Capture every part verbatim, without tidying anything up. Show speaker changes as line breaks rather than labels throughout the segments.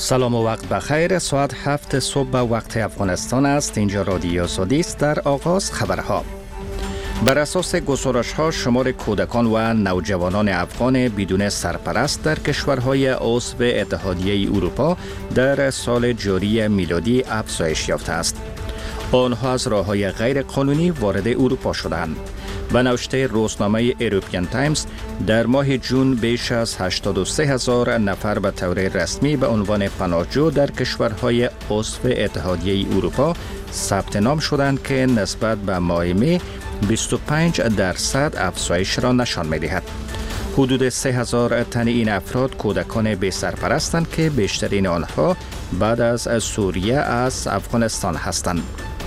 سلام و وقت بخیر. ساعت هفت صبح وقت افغانستان است. اینجا رادیو آزادی است. در آغاز خبرها. بر اساس گزارش‌ها شمار کودکان و نوجوانان افغان بدون سرپرست در کشورهای عضو اتحادیه اروپا در سال جاری میلادی افزایش یافته است. آنها از راه‌های غیر قانونی وارد اروپا شدند. به نوشته روزنامه ایروپیان تایمز در ماه جون بیش از هشتاد و سه هزار نفر به طور رسمی به عنوان پناهجو در کشورهای عضو اتحادیه اروپا ثبت نام شدند که نسبت به ماه می بیست و پنج درصد افزایش را نشان می‌دهد. حدود سه هزار تن این افراد کودکان بی سرپرستند که بیشترین آنها بعد از سوریه از افغانستان هستند.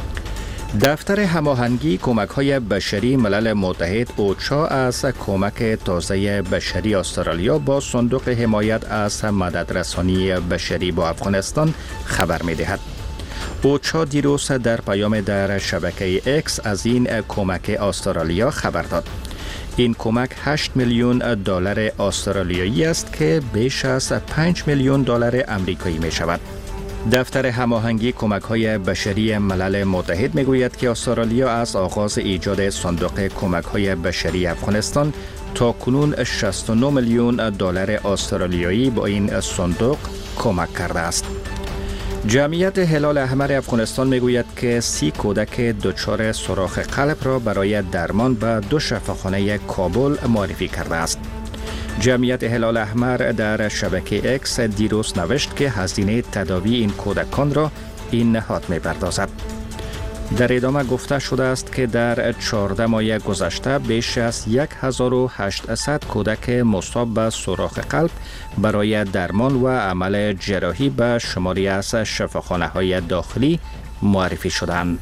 دفتر هماهنگی کمک‌های بشری ملل متحد اوچا از کمک تازه بشری استرالیا با صندوق حمایت از مددرسانی بشری با افغانستان خبر می‌دهد. اوچا دیروز در پیام در شبکه اکس از این کمک استرالیا خبر داد. این کمک هشت میلیون دلار استرالیایی است که بیش از پنج میلیون دلار آمریکایی می شود. دفتر هماهنگی کمک‌های بشری ملل متحد می‌گوید که استرالیا از آغاز ایجاد صندوق کمک‌های بشری افغانستان تا کنون شصت و نه میلیون دلار استرالیایی با این صندوق کمک کرده است. جمعیت هلال احمر افغانستان میگوید که سی کودک دچار سوراخ قلب را برای درمان به دو شفاخانه کابل معرفی کرده است. جمعیت هلال احمر در شبکه اکس دیروز نوشت که هزینه تداوی این کودکان را این نهاد می‌پردازد. در ادامه گفته شده است که در چهارده ماه گذشته بیش از هزار و هشتصد کودک مصاب به سوراخ قلب برای درمان و عمل جراحی به شماری از شفاخانه‌های داخلی معرفی شدند.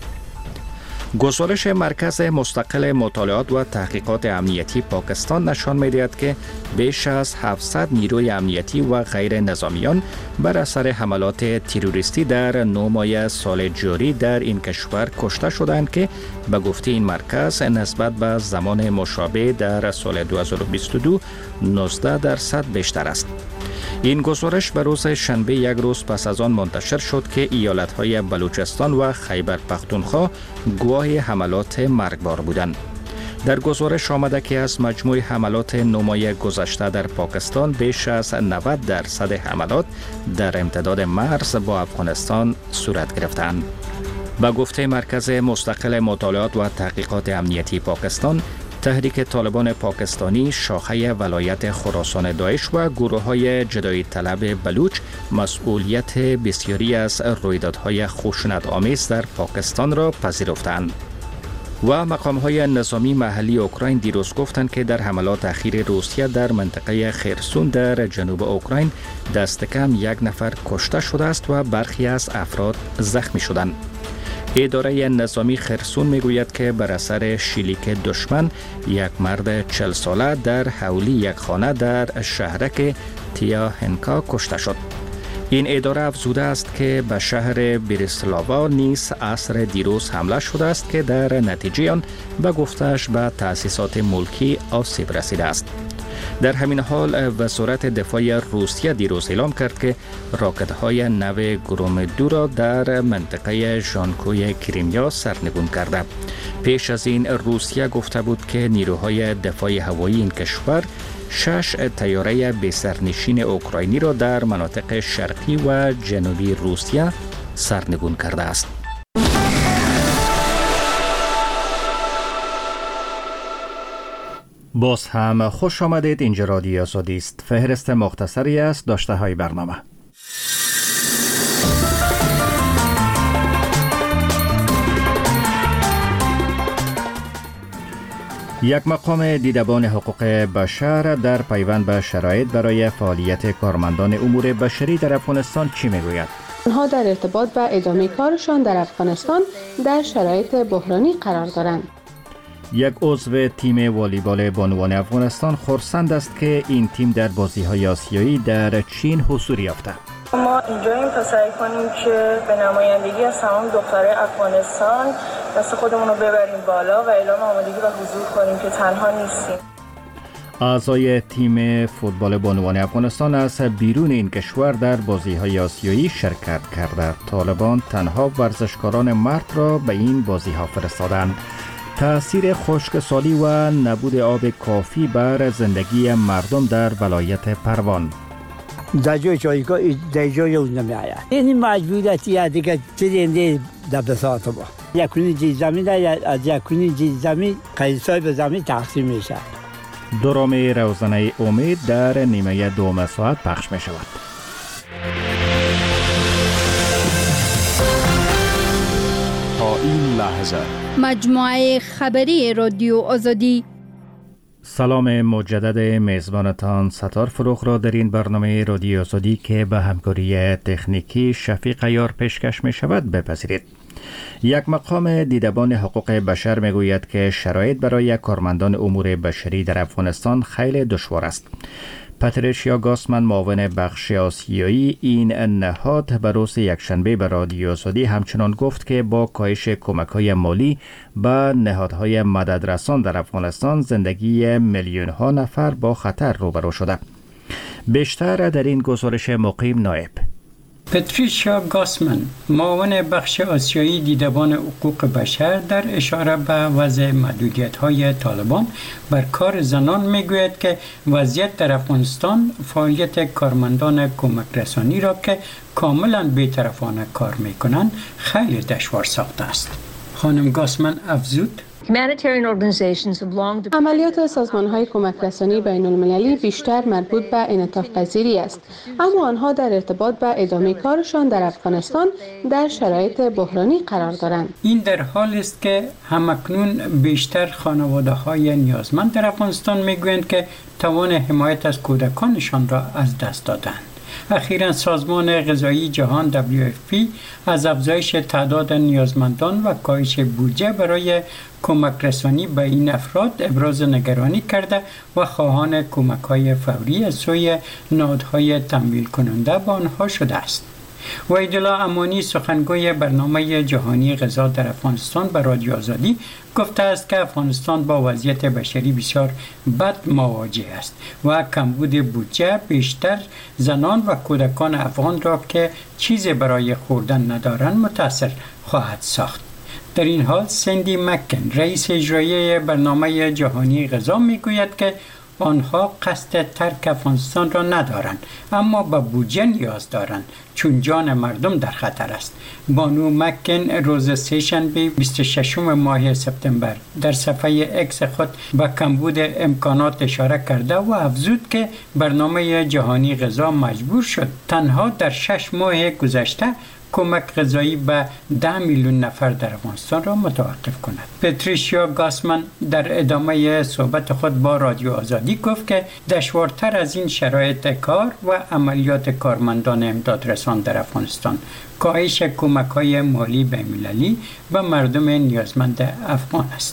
گزارش مرکز مستقل مطالعات و تحقیقات امنیتی پاکستان نشان می‌دهد که بیش از هفتصد نیروی امنیتی و غیر نظامیان بر اثر حملات تروریستی در نه ماه سال جاری در این کشور کشته شدند که به گفته این مرکز نسبت به زمان مشابه در سال دو هزار و بیست و دو نوزده درصد بیشتر است. این گزارش به روز شنبه یک روز پس از آن منتشر شد که ایالت‌های بلوچستان و خیبر پختونخوا گواه حملات مرگبار بودند. در گزارش آمده که از مجموع حملات نه ماه گذشته در پاکستان بیش از نود درصد حملات در امتداد مرز با افغانستان صورت گرفتند. به گفته مرکز مستقل مطالعات و تحقیقات امنیتی پاکستان، تحریک طالبان پاکستانی شاخه ولایت خراسان داعش و گروه‌های جدایی طلب بلوچ مسئولیت بسیاری از رویدادهای خشونت‌آمیز در پاکستان را پذیرفتند. و مقام‌های نظامی محلی اوکراین دیروز گفتند که در حملات اخیر روسیه در منطقه خرسون در جنوب اوکراین دست کم یک نفر کشته شده است و برخی از افراد زخمی شدند. اداره نظامی خرسون میگوید که بر اثر شلیک دشمن یک مرد چهل ساله در حولی یک خانه در شهرک تیاهنکا کشته شد. این اداره افزوده است که به شهر بریسلاوا نیز عصر دیروز حمله شده است که در نتیجه آن به گفتش به تأسیسات ملکی آسیب رسیده است. در همین حال وزارت دفاع روسیه دیروز اعلام کرد که راکت‌های نو گروم دو را در منطقه ژانکوی کریمیا سرنگون کرده. پیش از این روسیه گفته بود که نیروهای دفاع هوایی این کشور شش طیاره بی‌سرنشین اوکراینی را در مناطق شرقی و جنوبی روسیه سرنگون کرده است. باز هم خوش آمدید. اینجا رادیو آزادی است. فهرست مختصری است داشته های برنامه. یک مقام دیدبان حقوق بشر در پیوند به شرایط برای فعالیت کارمندان امور بشری در افغانستان چی میگوید؟
آنها در ارتباط به ادامه کارشان در افغانستان در شرایط بحرانی قرار دارند.
یک عضو تیم والیبال بانوان افغانستان خرسند است که این تیم در بازی‌های آسیایی در چین حضور یافته.
ما اینجاییم تا سعی کنیم که به نمایندگی از تمام دخترای افغانستان دست خودمون رو ببریم بالا و اعلام آمادگی و حضور کنیم که تنها نیستیم.
اعضای تیم فوتبال بانوان افغانستان از بیرون این کشور در بازی‌های آسیایی شرکت کرده. طالبان تنها ورزشکاران مرد را به این بازی‌ها فرستادند. تأثیر خشکسالی و نبود آب کافی بر زندگی مردم در ولایت پروان.
در جای جایگاه در جای اون نمی‌آید. این مجبوریتیه دیگه چیزی دبسات با. یکونی جی زمین از یکونی جی زمین قیصای به زمین تقسیم میشه.
درامی روزنه امید در نیمه دوم ساعت پخش می شود.
تا این لحظه
مجموعه خبری رادیو آزادی.
سلام مجدد میزبانتان ستار فروخ را در این برنامه رادیو آزادی که به همکاری تکنیکی شفیق عیار پیشکش می شود بپذیرید. یک مقام دیدبان حقوق بشر می گوید که شرایط برای کارمندان امور بشری در افغانستان خیلی دشوار است. پاتریشیا گاسمن معاون بخش آسیایی این نهاد به روز یکشنبه به رادیو آزادی همچنان گفت که با کاهش کمک‌های مالی به نهادهای مددرسان در افغانستان زندگی میلیون‌ها نفر با خطر روبرو شده. بیشتر در این گزارش مقیم نایب.
پاتریشیا گاسمن معاون بخش آسیایی دیدبان حقوق بشر در اشاره به وضع محدودیت‌های طالبان بر کار زنان میگوید که وضعیت در افغانستان فعالیت کارمندان کمک رسانی را که کاملا بی‌طرفانه کار میکنند خیلی دشوار ساخته است. خانم گاسمن افزود:
عملیات سازمان‌های کمک رسانی بین المللی بیشتر مربوط به انعطاف پذیری است، اما آنها در ارتباط به ادامه کارشان در افغانستان در شرایط بحرانی قرار دارند.
این در حال است که همکنون بیشتر خانواده‌های نیازمند در افغانستان میگویند که توان حمایت از کودکانشان را از دست دادند. اخیراً سازمان غذایی جهان دبلیو اف پی از افزایش تعداد نیازمندان و کاهش بودجه برای کمک رسانی به این افراد ابراز نگرانی کرده و خواهان کمک‌های فوری از سوی نهادهای تمویل کننده به آنها شده است. وحیدالله امانی سخنگوی برنامه جهانی غذا در افغانستان به رادیو آزادی گفته است که افغانستان با وضعیت بشری بسیار بد مواجه است و کمبود بودجه بیشتر زنان و کودکان افغان را که چیزی برای خوردن ندارند متاثر خواهد ساخت. در این حال سندی مکن رئیس اجرایی برنامه جهانی غذا میگوید که آنها قصد ترک افغانستان را ندارند، اما به بودجه نیاز دارند چون جان مردم در خطر است. بانو مکن روز سه‌شنبه بیست و ششم ماه سپتامبر در صفحه اکس خود به کمبود امکانات اشاره کرده و افزود که برنامه جهانی غذا مجبور شد تنها در شش ماه گذشته کمک غذایی به ده میلیون نفر در افغانستان را متوقف کند. پاتریشیا گاسمن در ادامه صحبت خود با رادیو آزادی گفت که دشوارتر از این شرایط کار و عملیات کارمندان امدادرسان در افغانستان کاهش کمک‌های مالی بین‌المللی به مردم نیازمند افغان است.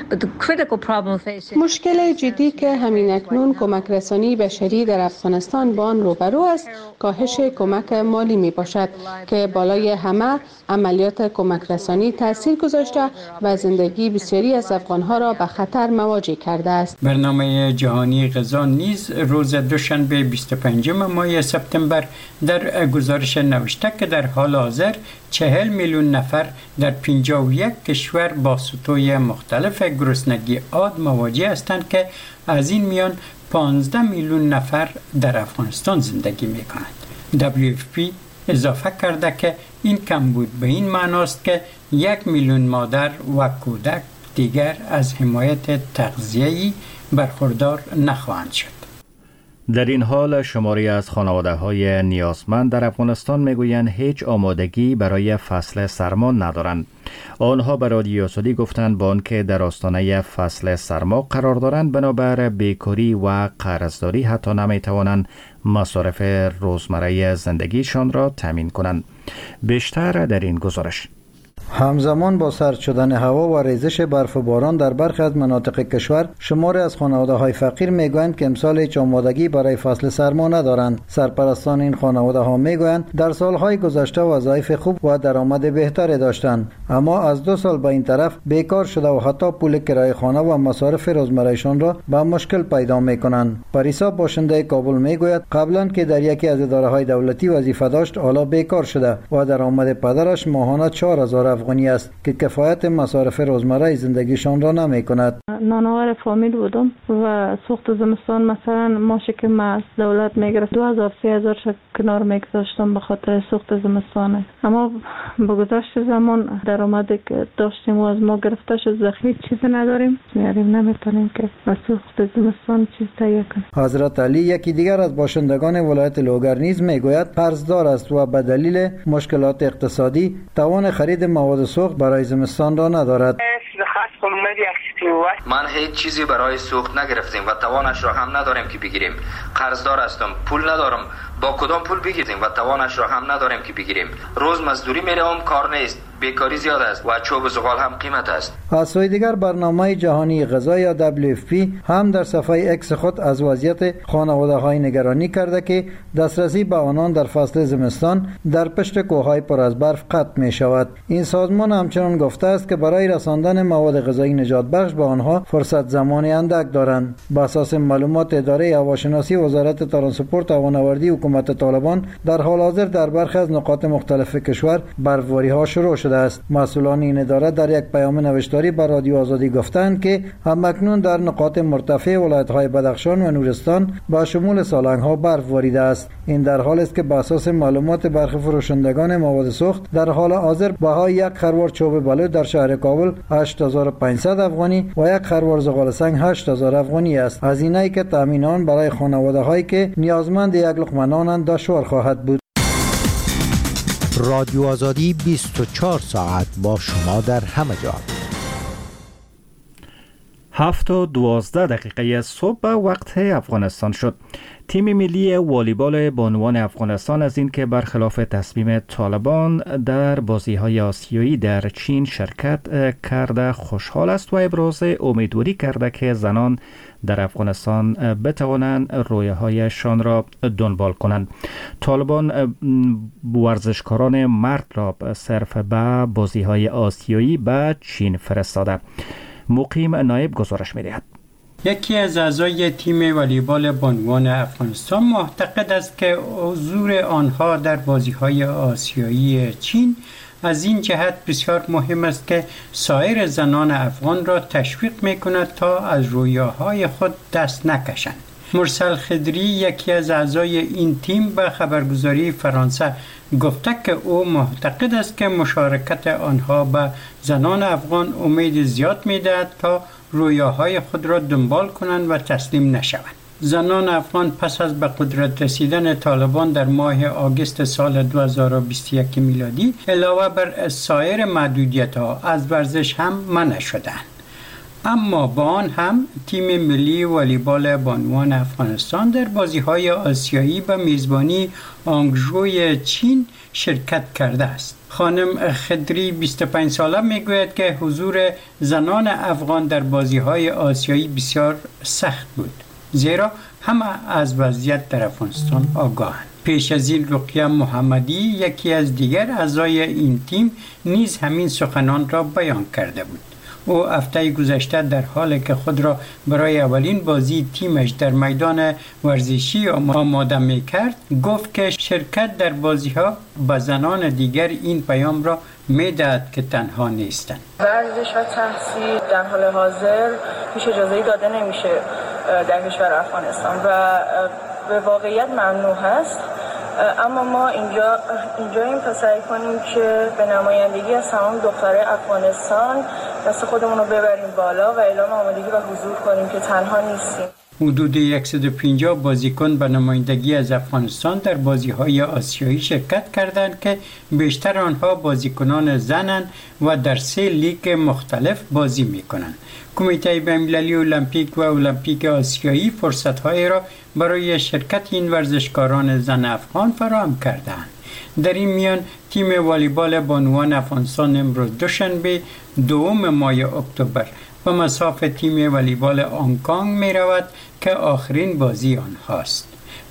مشکل جدی که همین اکنون کمک رسانی بشری در افغانستان با آن روبرو است کاهش کمک مالی می باشد که بالای همه عملیات کمک رسانی تاثیر گذاشته و زندگی بسیاری از افغانها را به خطر مواجه کرده است.
برنامه جهانی غذا نیز روز دوشنبه بیست و پنجم ماه سپتامبر در گزارش نوشته که در حال حاضر چهل میلیون نفر در پنجاه و یک کشور با سطوح مختلف گرسنگی عاد مواجه هستند که از این میان پانزده میلیون نفر در افغانستان زندگی می کنند. دبلیو اف پی اضافه کرده که این کمبود به این معناست که یک میلیون مادر و کودک دیگر از حمایت تغذیه‌ای برخوردار نخواهند شد.
در این حال شماری از خانواده‌های نیازمند در افغانستان میگویند هیچ آمادگی برای فصل سرما ندارند. آنها به رادیو آزادی گفتند با آنکه در آستانه فصل سرما قرار دارند بنابر بیکاری و قرضداری حتی نمیتوانند مصارف روزمره زندگیشان را تامین کنند. بیشتر در این گزارش.
همزمان با سرد شدن هوا و ریزش برف و باران در برخی از مناطق کشور شماری از خانواده‌های فقیر میگویند که امسال هیچ آمادگی برای فصل سرما ندارند. سرپرستان این خانواده‌ها میگویند در سالهای گذشته وظایف خوب و درآمد بهتری داشتند. اما از دو سال به این طرف بیکار شده و حتی پول کرایه خانه و مصارف روزمرهشان را به مشکل پیدا میکنند. پریسا باشنده کابل میگوید قبلا که در یکی از اداره‌های دولتی وظیفه داشت، حالا بیکار شده و درآمد پدرش ماهانه چهار هزار افغانی است که کفایت مصارف روزمره زندگیشان را نمیکند.
نانوار فامیل بودم و سوخت زمستان مثلا ماشی که ما از دولت میگرفت دو هزار سه هزار کنار میگذاشتم به خاطر سوخت زمستانه. اما با گذشت زمان درآمدی که داشتیم و از ما گرفته شد، ذخیره چیزی نداریم، میاریم نمیتونیم که از سوخت زمستان چیز تهیه کنیم.
حضرت علی یکی دیگر از باشندگان ولایت لوگر نیز میگوید قرضدار است و به دلیل مشکلات اقتصادی توان خرید مواد سوخت برای زمستان را ندارد.
من هیچ چیزی برای سوخت نگرفتیم و توانش را هم نداریم که بگیریم. قرضدار هستم، پول ندارم. با کدام پول بگیریم و توانش را هم نداریم که بگیریم. روز مزدوری میروم، کار نیست، بیکاری زیاد است و چوب زغال هم قیمت است.
از سوی دیگر برنامه جهانی غذا یا دبلیو اف پی هم در صفحه اکس خود از وضعیت خانواده‌های نگرانی کرده که دسترسی به آنان در فصل زمستان در پشت کوههای پر از برف قطع می شود. این سازمان همچنان گفته است که برای رساندن مواد غذایی نجات بخش به آنها فرصت زمانی اندک دارند. بر اساس معلومات اداره هواشناسی وزارت ترانسپورت و هوانوردی حکومت طالبان، در حال حاضر در برخی از نقاط مختلف کشور برفباری ها شروع شده است. مسئولان این اداره در یک پیام نوشتاری به رادیو آزادی گفتند که همکنون در نقاط مرتفع ولایت‌های بدخشان و نورستان با شمول سالنگ‌ها برف باریده است. این در حالی است که بر اساس معلومات برخی فروشندگان مواد سوخت، در حال حاضر بهای یک خروار چوب بلوط در شهر کابل هشت هزار و پانصد افغانی و یک خروار زغال سنگ هشت هزار افغانی است. هزینه‌ای که تامین آن برای خانواده‌هایی که نیازمند یک لقمه نان دشوار خواهد بود.
رادیو آزادی بیست و چهار ساعت با شما در همه جا.
هفت و دوازده دقیقه صبح وقت افغانستان شد. تیم ملی والیبال بانوان افغانستان از این که برخلاف تصمیم طالبان در بازی‌های آسیایی در چین شرکت کرده خوشحال است و ابراز امیدواری کرده که زنان در افغانستان بتوانند رویاهایشان را دنبال کنند. طالبان ورزشکاران مرد را صرف به بازی‌های آسیایی به چین فرستاده. مقیم نایب گزارش می‌دهد.
یکی از اعضای تیم والیبال بانوان افغانستان معتقد است که حضور آنها در بازی‌های آسیایی چین از این جهت بسیار مهم است که سایر زنان افغان را تشویق می‌کند تا از رویاهای خود دست نکشند. مرسل خدری یکی از اعضای این تیم به خبرگزاری فرانسه گفته که او معتقد است که مشارکت آنها به زنان افغان امید زیاد می‌دهد تا رویاهای خود را دنبال کنند و تسلیم نشوند. زنان افغان پس از به قدرت رسیدن طالبان در ماه آگوست سال دو هزار و بیست و یک میلادی علاوه بر سایر محدودیت‌ها از ورزش هم منع شدند. اما با آن هم تیم ملی والیبال بانوان افغانستان در بازی‌های آسیایی به میزبانی آنگژوی چین شرکت کرده است. خانم خدری بیست و پنج ساله میگوید که حضور زنان افغان در بازی‌های آسیایی بسیار سخت بود، زیرا همه از وضعیت در افغانستان آگاهند. پیش از این رقیه محمدی یکی از دیگر اعضای این تیم نیز همین سخنان را بیان کرده بود. او هفته گذشته در حالی که خود را برای اولین بازی تیمش در میدان ورزشی آماده می‌کرد، گفت که شرکت در بازی‌ها به زنان دیگر این پیام را می‌دهد که تنها نیستند.
ورزش و تحصیل در حال حاضر هیچ اجازه‌ای داده نمیشه در کشور افغانستان و به واقعیت ممنوع هست. اما ما اینجا اینجاییم تا سعی کنیم که به نمایندگی از تمام دخترای افغانستان دست خودمون رو ببریم بالا و اعلام آمادگی و حضور کنیم که تنها نیستیم.
حدود صد و پنجاه بازیکن به نمایندگی از افغانستان در بازی‌های آسیایی شرکت کردند که بیشتر آنها بازیکنان زنند و در سه لیگ مختلف بازی می‌کنند. کمیته بین‌المللی المپیک و المپیک آسیایی فرصت‌هایی را برای شرکت این ورزشکاران زن افغان فراهم کردند. در این میان تیم والیبال بانوان افغانستان امروز دوشنبه دوم ماه اکتبر به مصاف تیم والیبال هنگ کنگ می رود که آخرین بازی آنهاست.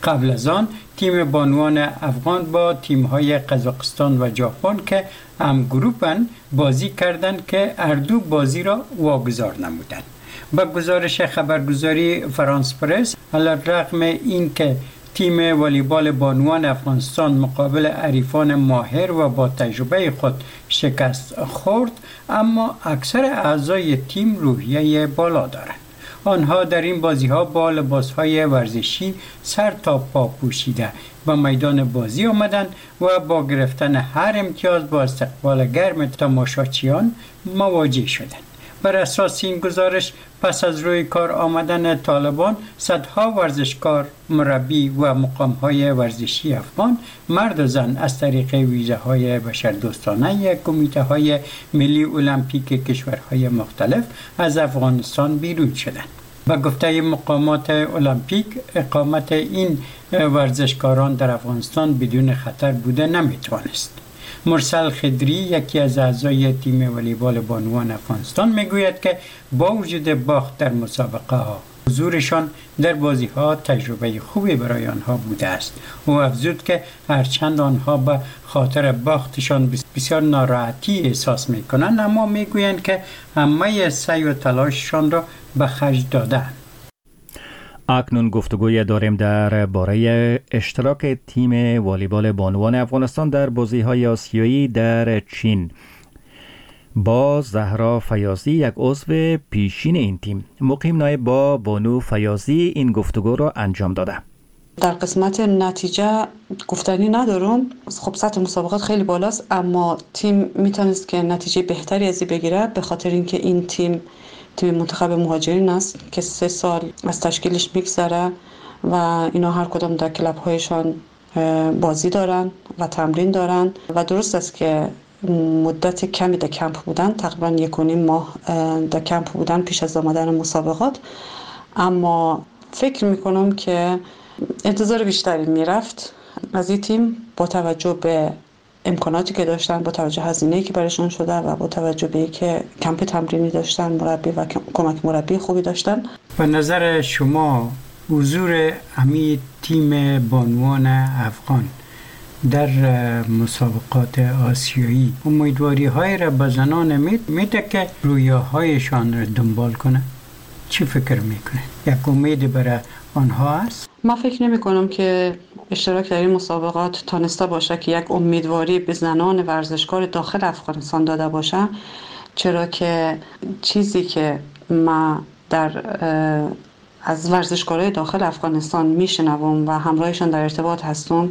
قبل از آن تیم بانوان افغان با تیم‌های قزاقستان و ژاپن که هم گروپن بازی کردند که اردو بازی را واگذار نمودند. با گزارش خبرگزاری فرانس پرس، علی‌رغم این که تیم والیبال بانوان افغانستان مقابل حریفان ماهر و با تجربه خود شکست خورد، اما اکثر اعضای تیم روحیه بالا دارند. آنها در این بازی ها با لباس های ورزشی سر تا پا پوشیده به میدان بازی آمدند و با گرفتن هر امتیاز با استقبال گرم تماشاچیان مواجه شدند. بر اساس این گزارش، پس از روی کار آمدن طالبان، صدها ورزشکار، مربی و مقام‌های ورزشی افغان، مرد و زن، از طریق ویزاهای بشردوستانه کمیته‌های ملی المپیک کشورهای مختلف از افغانستان بیرون شدند. به گفته مقامات المپیک، اقامت این ورزشکاران در افغانستان بدون خطر بوده نمیتوانست. مرسل خدری، یکی از اعضای تیم والیبال بانوان افغانستان، میگوید که با وجود باخت در مسابقه ها، حضورشان در بازی ها تجربه خوبی برای آنها بوده است. او افزود که هرچند آنها به خاطر باختشان بسیار ناراحتی احساس میکنند، اما میگویند که همه سعی و تلاششان را به خرج دادند.
اکنون گفتگوی داریم در باره اشتراک تیم والیبال بانوان افغانستان در بازی‌های آسیایی در چین با زهرا فیاضی، یک عضو پیشین این تیم. مقیم نایب با بانو فیاضی این گفتگو را انجام داده.
در قسمت نتیجه گفتنی ندارم. خب سطح مسابقات خیلی بالاست، اما تیم میتونست که نتیجه بهتری از این بگیره، به خاطر اینکه این تیم تیم منتخب مهاجرین است که سه سال از تشکیلش میگذره و اینا هر کدام در کلاب هایشان بازی دارن و تمرین دارن و درست است که مدت کمی در کمپ بودن، تقریبا یک و نیم ماه در کمپ بودن پیش از آمدن مسابقات، اما فکر میکنم که انتظار بیشتری میرفت از این تیم با توجه به امکاناتی که داشتن، با توجه هزینه‌ای که برایشون شده و با توجه به اینکه کمپ تمرینی داشتن، مربی و کمک مربی خوبی داشتن.
به نظر شما حضور امی تیم بانوان افغان در مسابقات آسیایی امیدواری های را به زنان میده که رویاهایشان را دنبال کنه؟ چی فکر میکنه؟ یک امید برای آنها است؟
من فکر نمی کنم که اشتراک در این مسابقات تانسته باشه که یک امیدواری به زنان ورزشکار داخل افغانستان داده باشه، چرا که چیزی که ما در از ورزشکارای داخل افغانستان میشنوم و همراهشان در ارتباط هستم،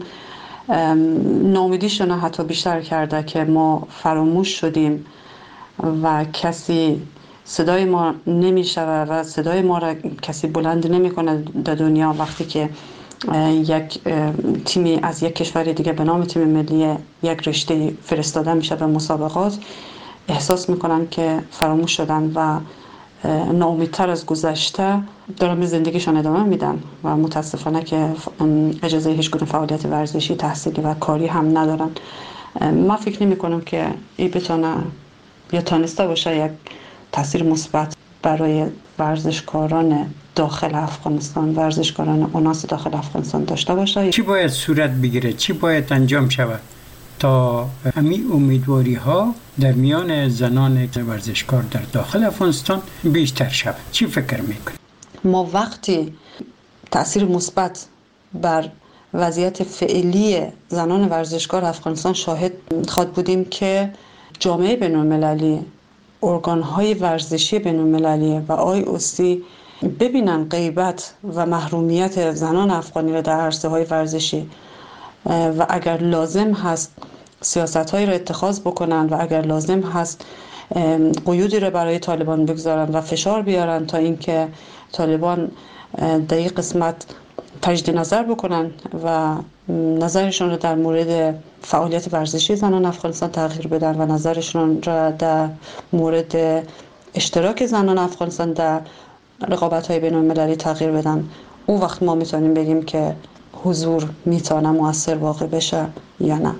ناامیدیشون حتی بیشتر کرده که ما فراموش شدیم و کسی صدای ما نمیشوه و صدای ما را کسی بلند نمیکنه در دنیا. وقتی که یک تیمی از یک کشور دیگه به نام تیم ملی یک رشته فرستاده میشه به مسابقات، احساس میکنن که فراموش شدن و ناامیدتر از گذشته دارن زندگیشون ادامه میدن و متاسفانه که اجازه هیچ گونه فعالیت ورزشی، تحصیلی و کاری هم ندارن. من فکر نمی کنم که این بتونه یا تانسته باشه یک تاثیر مثبت برای ورزشکاران داخل افغانستان، ورزشکاران اوناس داخل افغانستان داشته باشه.
چی باید صورت بگیره؟ چی باید انجام شود تا همین امیدواری ها در میان زنان ورزشکار در داخل افغانستان بیشتر شود؟ چی فکر میکنید؟
ما وقتی تاثیر مثبت بر وضعیت فعلی زنان ورزشکار افغانستان شاهد خواهد بودیم که جامعه بین‌المللی، ارگان‌های ورزشی بین‌المللی و آی او سی ببینن غیبت و محرومیت زنان افغانی را در عرصه‌های ورزشی و اگر لازم هست سیاست‌هایی را اتخاذ بکنن و اگر لازم هست قیودی را برای طالبان بگذارن و فشار بیارن تا اینکه طالبان در این قسمت تجدید نظر بکنن و نظرشون رو در مورد فعالیت ورزشی زنان افغانستان تغییر بدن و نظرشون را در مورد اشتراک زنان افغانستان در رقابت‌های بین‌المللی تغییر بدن، اون وقت ما میتونیم بگیم که حضور میتونه مؤثر واقع بشه یا نه.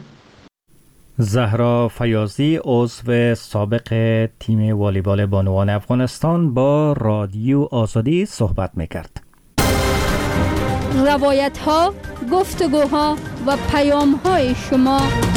زهرا فیاضی، عضو سابق تیم والیبال بانوان افغانستان، با رادیو آزادی صحبت میکرد.
روایت ها، گفتگوها و پیام های شما.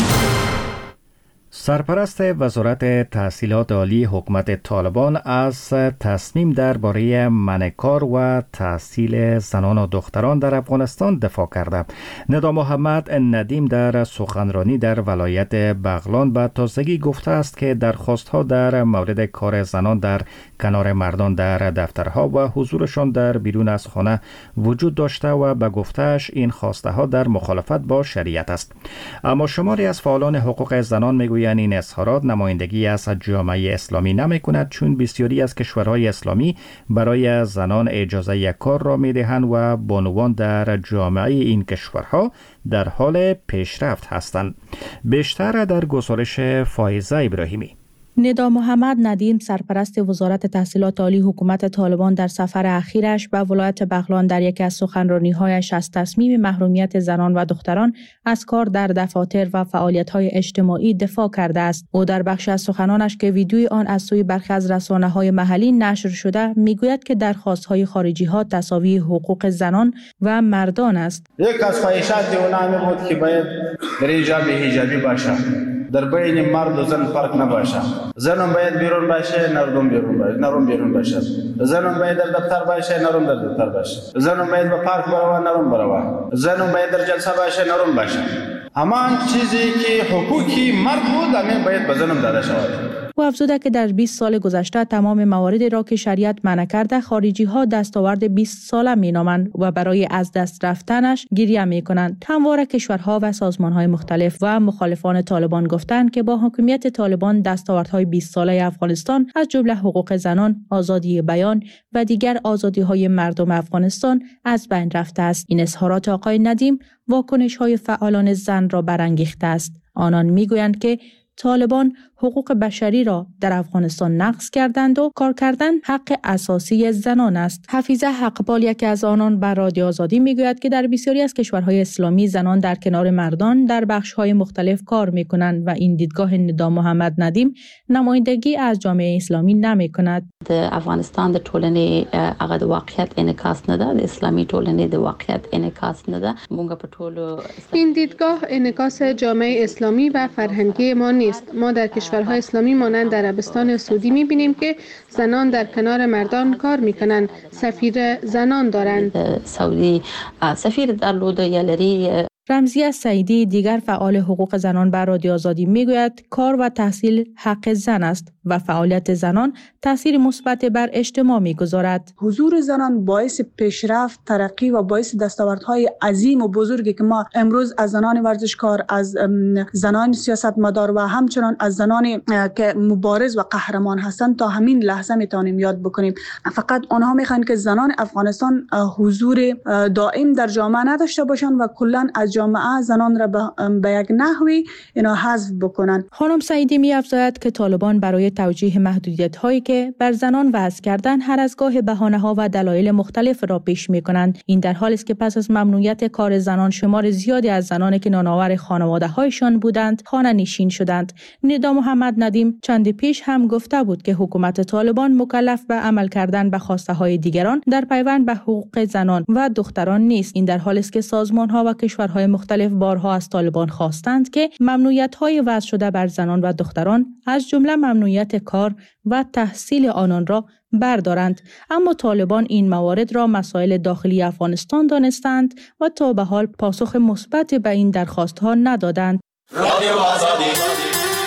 سرپرست وزارت تحصیلات عالی حکومت طالبان از تصمیم درباره منع کار و تحصیل زنان و دختران در افغانستان دفاع کرده. ندا محمد ندیم در سخنرانی در ولایت بغلان به تازگی گفته است که درخواست‌ها در مورد کار زنان در کنار مردان در دفترها و حضورشان در بیرون از خانه وجود داشته و به گفته‌اش این خواسته‌ها در مخالفت با شریعت است. اما شماری از فعالان حقوق زنان میگویند این اظهارات نمایندگی از جامعه اسلامی نمی کند، چون بسیاری از کشورهای اسلامی برای زنان اجازه یک کار را می دهند و بانوان در جامعه این کشورها در حال پیشرفت هستند. بیشتر در گزارش فائزه ابراهیمی.
ندا محمد ندیم سرپرست وزارت تحصیلات عالی حکومت طالبان در سفر اخیرش به ولایت بغلان در یکی از سخنرانی‌هایش از تصمیم محرومیت زنان و دختران از کار در دفاتر و فعالیت‌های اجتماعی دفاع کرده است. او در بخش از سخنانش که ویدیوی آن از سوی برخی از رسانه‌های محلی نشر شده میگوید که درخواست‌های خارجی‌ها تساوی حقوق زنان و مردان است.
یک از خواهشات اونها بود که باید در اینجا به حجابی باشه، در بین مرد و زن فرق نباشه. زنم باید بیرون باشه، نردم بیرون باشه، نرم بیرون باشه. زنم باید در دفتر باشه، نرم در دفتر باشه. زنم باید به پارک بروه، نرم بروه. زنم باید در جلسه باشه، نرم باشه. همان چیزی که حقوقی مرد بود، همین باید به زنم داده شود.
او افزوده که در بیست سال گذشته تمام مواردی را که شریعت منع کرده خارجی ها دستاورد بیست ساله می نامند و برای از دست رفتنش گریه می کنند. همواره کشورها و سازمان های مختلف و مخالفان طالبان گفتند که با حکومت طالبان دستاوردهای بیست ساله افغانستان از جمله حقوق زنان، آزادی بیان و دیگر آزادی های مردم افغانستان از بین رفته است. این اظهارات آقای ندیم واکنش های فعالان زن را برانگیخته است. آنان می گویند که طالبان حقوق بشری را در افغانستان نقض کردند و کار کردن حق اساسی زنان است. حفیظه حقپال یکی از آنان بر رادیو آزادی میگوید که در بسیاری از کشورهای اسلامی زنان در کنار مردان در بخش‌های مختلف کار می‌کنند و این دیدگاه ندا محمد ندیم نمایندگی از جامعه اسلامی نمی‌کند.
د افغانستان د ټولنې هغه د واقعیت انعکاس نه ده، د اسلامي ټولنې د واقعیت انعکاس نه ده. موږ په ټولو
این دیدگاه انعکاس جامعه اسلامی و فرهنگی ما نیست. ما در کشورهای اسلامی مانند عربستان سعودی می‌بینیم که زنان در کنار مردان کار می‌کنند، سفیر زنان دارند.
سعودی سفیر درلوده یا لري.
رمزیه سعیدی دیگر فعال حقوق زنان بر رادیو آزادی میگوید کار و تحصیل حق زن است و فعالیت زنان تاثیر مثبت بر اجتماع میگذارد.
حضور زنان باعث پیشرفت، ترقی و باعث دستاوردهای عظیم و بزرگی که ما امروز از زنان ورزشکار، از زنان سیاستمدار و همچنان از زنان که مبارز و قهرمان هستند تا همین لحظه میتونیم یاد بکنیم. فقط آنها میخوان که زنان افغانستان حضور دائم در جامعه نداشته باشند و کلا از جامعه زنان را به یک نحوی اینا حذف بکنن.
خانم سعیدی می افزاید که طالبان برای توجیه محدودیت هایی که بر زنان وضع کردن هر از گاه بهانه ها و دلایل مختلف را پیش می کنند. این در حالی است که پس از ممنوعیت کار زنان شمار زیادی از زنانی که نانآور خانواده هایشان بودند خانه نشین شدند. ندا محمد ندیم چند پیش هم گفته بود که حکومت طالبان مکلف به عمل کردن به خواسته های دیگران در پیوند به حقوق زنان و دختران نیست. این در حالی است که سازمان ها و کشورهای مختلف بارها از طالبان خواستند که ممنوعیت‌های وضع شده بر زنان و دختران از جمله ممنوعیت کار و تحصیل آنان را بردارند، اما طالبان این موارد را مسائل داخلی افغانستان دانستند و تا به حال پاسخ مثبت به این درخواست‌ها ندادند. رادیو آزادی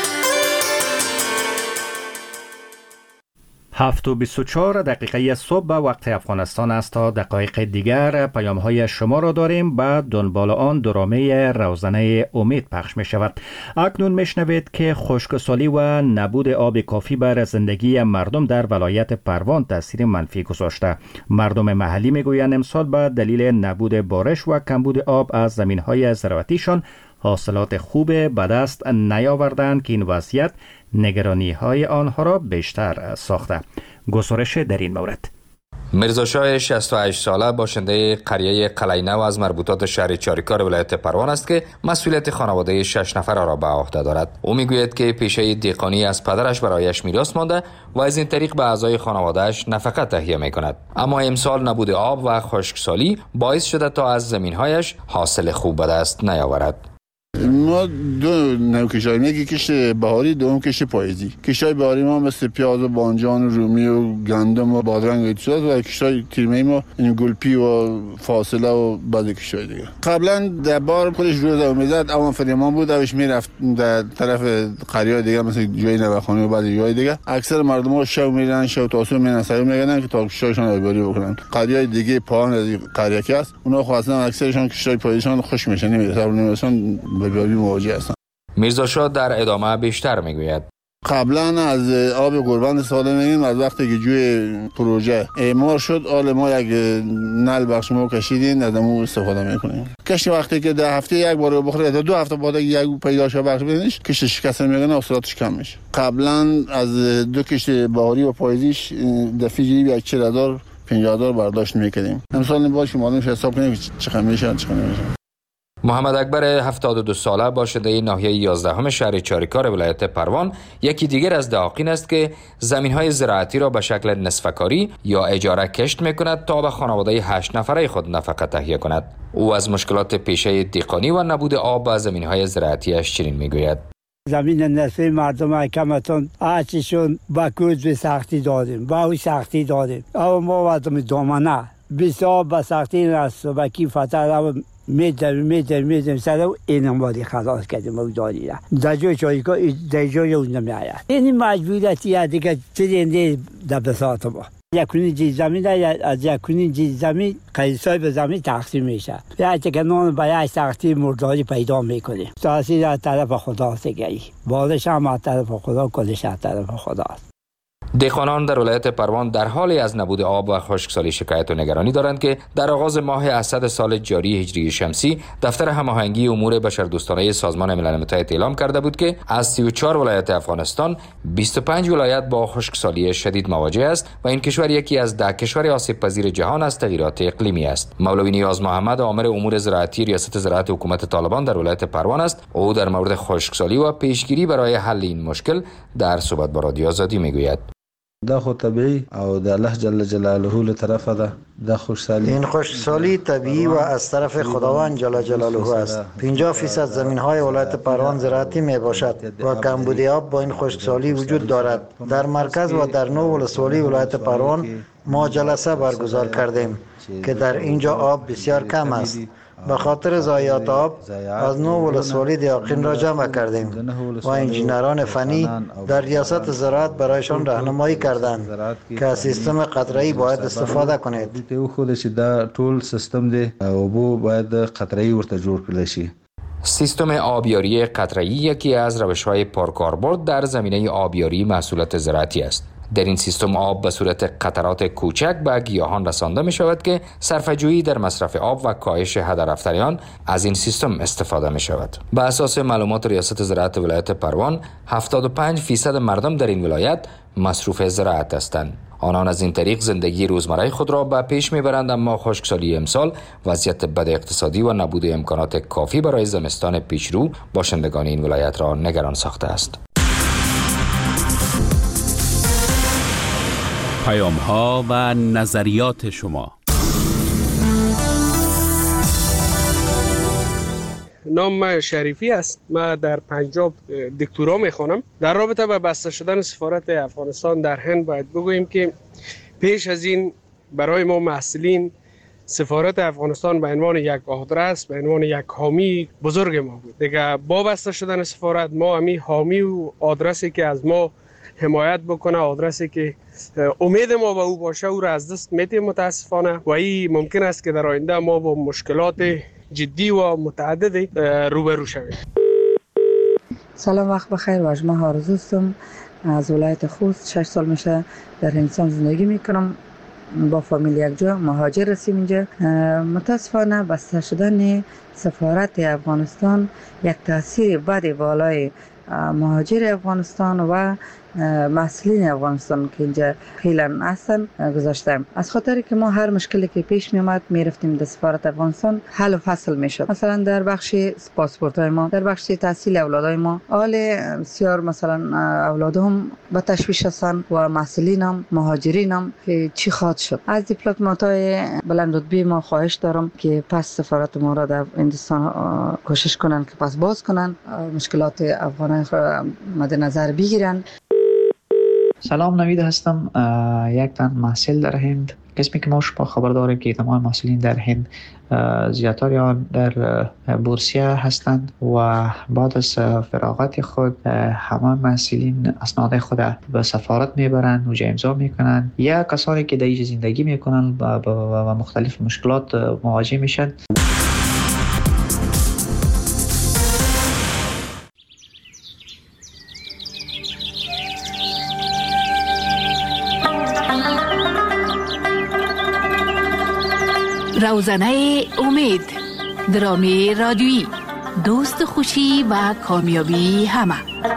هفت و بیست و چهار دقیقه صبح به وقت افغانستان است. تا دقایق دیگر پیام های شما را داریم. بعد دنبال آن درامه روزنه امید پخش می شود. اکنون می شنوید که خشکسالی و نبود آب کافی بر زندگی مردم در ولایت پروان تاثیر منفی گذاشته. مردم محلی می گویند امسال به دلیل نبود بارش و کمبود آب از زمین های زراعتیشان حاصلات خوب به دست نیاوردند که این وضعیت نگرانی های آنها را بیشتر ساخته. گزارش در این مورد.
میرزا شاه شصت و هشت ساله باشنده قریه قلعه‌نو از مربوطات شهر چاریکار ولایت پروان است که مسئولیت خانواده شش نفره را به عهده دارد. او میگوید که پیشه دیقانی از پدرش برایش میراث مانده و از این طریق به اعضای خانواده‌اش نفقه تهیه میکند. اما امسال نبود آب و خشکسالی باعث شده تا از زمین‌هایش حاصل خوب به دست نیاورد.
ما دو نوع کشای میگه کشت بهاری، دوم کشت پاییزی. کشتای بهاری ما مثل پیاز و بانجان و رومی و گندم و بادرنگ و چیزا و کشتای تیرمی ما این گلپی و فاصله و بعد کشتای دیگه. قبلا در بار خودش روز میزد اما فریمان بود اوش میرفت در طرف قریه دیگه مثل جای نوخانی و بعد جای دیگه اکثر مردم ها شو میرن شو تاسو میرن سر میگن که تا کشتایشون آبیاری بکنن. قریه دیگه پایان از قریه که است اونا خواستن اکثرشون کشتای پاییزشون خوش میشن نمیرسن بیابی مواجه هستن.
میرزا شاه در ادامه بیشتر میگوید
قبلا از آب قربان استفاده می‌کردیم. از وقتی که جوی پروژه اعمار شد آل ما یک نل بخش ما کشیدیم از اون استفاده میکنیم. کشت وقتی که در هفته یک بار بخوره تا دو هفته بعد یک پیدا شه بخش بدنش کشت شکست میکنه اصلاحاتش کم میشه. قبلا از دو کشت بهاری و پاییزیش دفعی چهل هزار پنجاه هزار برداشت میکردیم. امسال باش معلومش حساب کنیم چقدر میشه چقدر نمیشه.
محمد اکبر هفتاد و دو ساله باشنده ناحیه یازدهم شهر چاریکار ولایت پروان یکی دیگر از دهاقین است که زمین‌های زراعتی را به شکل نصفه‌کاری یا اجاره کشت می‌کند تا به خانواده هشت نفره خود نفقه تهیه کند. او از مشکلات پیشه دیقانی و نبود آب به زمین‌های زراعتیش چنین می‌گوید:
زمین نصفه مردم کمتون آچشون با کوز به سختی دادیم با او سختی دادیم اما ما وضعم دامنه بسیار به سختی است و کی فتر میدم میدم میدم سر اینم وادی خلاص کردیم و داری را در جای چایکا در جای اون نمیآید. این مجبوریتی دیگه چنین در بساط ما یکونی جی زمین از یکونی جی زمین قیصای به زمین تقسیم میشه. یا که نون با یک سختی مرداری پیدا میکنیم. تاثیر از طرف خداست گری. بالش هم از طرف خدا کلش از طرف خداست.
دهقانان در ولایت پروان در حالی از نبود آب و خشکسالی شکایت و نگرانی دارند که در آغاز ماه اسد سال جاری هجری شمسی دفتر هماهنگی امور بشردوستانه سازمان ملل متحد اعلام کرده بود که از سی و چهار ولایت افغانستان بیست و پنج ولایت با خشکسالی شدید مواجه است و این کشور یکی از ده کشور آسیب پذیر جهان از تغییرات اقلیمی است. مولوی نیاز محمد آمر امور زراعتی ریاست زراعت حکومت طالبان در ولایت پروان است. او در مورد خشکسالی و پیشگیری برای حل این مشکل در صحبت با رادیو آزادی میگوید:
دا خو طبیعی او د الله جل جلاله له طرفه ده. دا خوشسالی
این خوشسالی طبیعی و از طرف خداوند جل جلاله است. پنجاه درصد زمین های ولایت پروان زراعتی می باشد و کمبود آب با این خوشسالی وجود دارد. در مرکز و در نو ولسوالی ولایت پروان ما جلسه برگزار کردیم که در اینجا آب بسیار کم است. به خاطر ضایعات آب از نو ولسوالی دیاقین را جمع کردیم و انجینران فنی در ریاست زراعت برایشان راهنمایی کردند که از سیستم قطره‌ای باید استفاده کنید.
او خودش دا ټول سیستم دی او بو باید قطره‌ای ورته جوړ کړل شي.
سیستم آبیاری قطره‌ای یکی از روش‌های پرکاربرد در زمینه آبیاری محصولات زراعتی است. در این سیستم آب به صورت قطرات کوچک به گیاهان رسانده می شود که صرفه‌جویی در مصرف آب و کاهش هدر رفتن آن از این سیستم استفاده می شود. به اساس معلومات ریاست زراعت ولایت پروان هفتاد و پنج درصد مردم در این ولایت مصروف زراعت هستند. آنان از این طریق زندگی روزمره خود را به پیش میبرند، اما خشکسالی امسال، وضعیت بد اقتصادی و نبود امکانات کافی برای زمستان پیشرو باشندگان این ولایت را نگران ساخته است.
پیام ها و نظریات شما.
نام من شریفی است. من در پنجاب دکترا میخوانم. در رابطه با بسته شدن سفارت افغانستان در هند باید بگوییم که پیش از این برای ما محصلین سفارت افغانستان به عنوان یک آدرس، به عنوان یک حامی بزرگ ما بود. دیگه با بسته شدن سفارت ما همی حامی و آدرسی که از ما حمایت بکنه، آدرسی که امید ما به او باشه، او را از دست میتیم متاسفانه، و این ممکن است که در آینده ما با مشکلات جدی و متعددی روبرو شویم.
سلام، وقت بخیر. واجمه آرزو هستم از ولایت خوست. شش سال میشه در هندوستان زندگی میکنم. با فامیل یک جا مهاجر رسیم اینجا. متاسفانه بسته شدن سفارت افغانستان یک تاثیر بد بالای مهاجر افغانستان و محصولین افغانستان که اینجا خیلی هستن گذاشتیم. از خاطر که ما هر مشکلی که پیش می اومد می رفتیم در سفارت افغانستان حل و فصل می شد. مثلا در بخش پاسپورت های ما، در بخش تحصیل اولادای ما، حال بسیار مثلا اولادهم با تشویش هستن و محصولین هم مهاجرین هم که چی خواهد شد. از دیپلمات های بلند رتبه ما خواهش دارم که پس سفارت ما را در هندوستان کوشش کنن که پس باز کنن، مشکلات افغانان را مد نظر بگیرن.
سلام، نوید هستم، یک تن محصل در هند. قسمی که ما شما خبر داریم که تمام محصلین در هند زیادتر یا در بورسیه هستند و بعد از فراغت خود همه محصلین اسناد خود به سفارت میبرند و امضا میکنند، یا کسانی که در اینجا زندگی میکنن و مختلف مشکلات مواجه میشن.
روزنه امید، درامی رادیویی، دوست خوشی و کامیابی همه.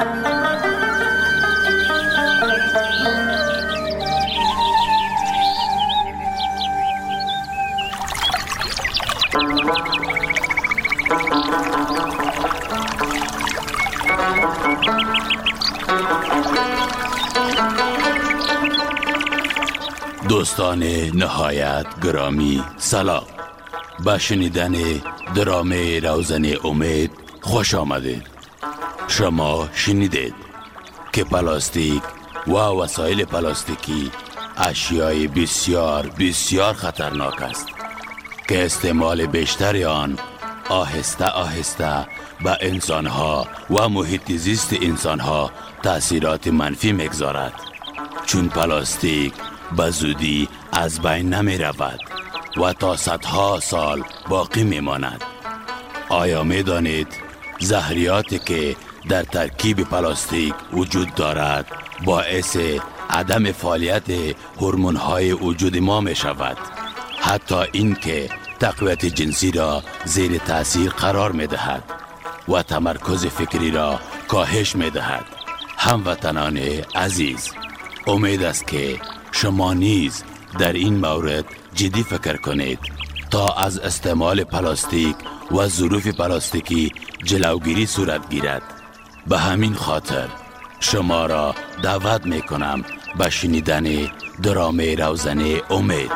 دوستان نهایت گرامی سلام، به شنیدن درامه روزنه امید خوش آمدید. شما شنیدید که پلاستیک و وسایل پلاستیکی اشیای بسیار بسیار خطرناک است که استعمال بیشتر آن آهسته آهسته به انسانها و محیط زیست انسانها تأثیرات منفی میگذارد، چون پلاستیک به زودی از بین نمی رود و تا صدها سال باقی می ماند. آیا می دانید زهریاتی که در ترکیب پلاستیک وجود دارد باعث عدم فعالیت هورمون‌های وجود ما می شود؟ حتی این که تقویت جنسی را زیر تأثیر قرار می دهد و تمرکز فکری را کاهش می دهد. هموطنان عزیز، امید است که شما نیز در این مورد جدی فکر کنید تا از استعمال پلاستیک و ظروف پلاستیکی جلوگیری صورت گیرد. به همین خاطر شما را دعوت می کنم به شنیدن درامه روزنه امید.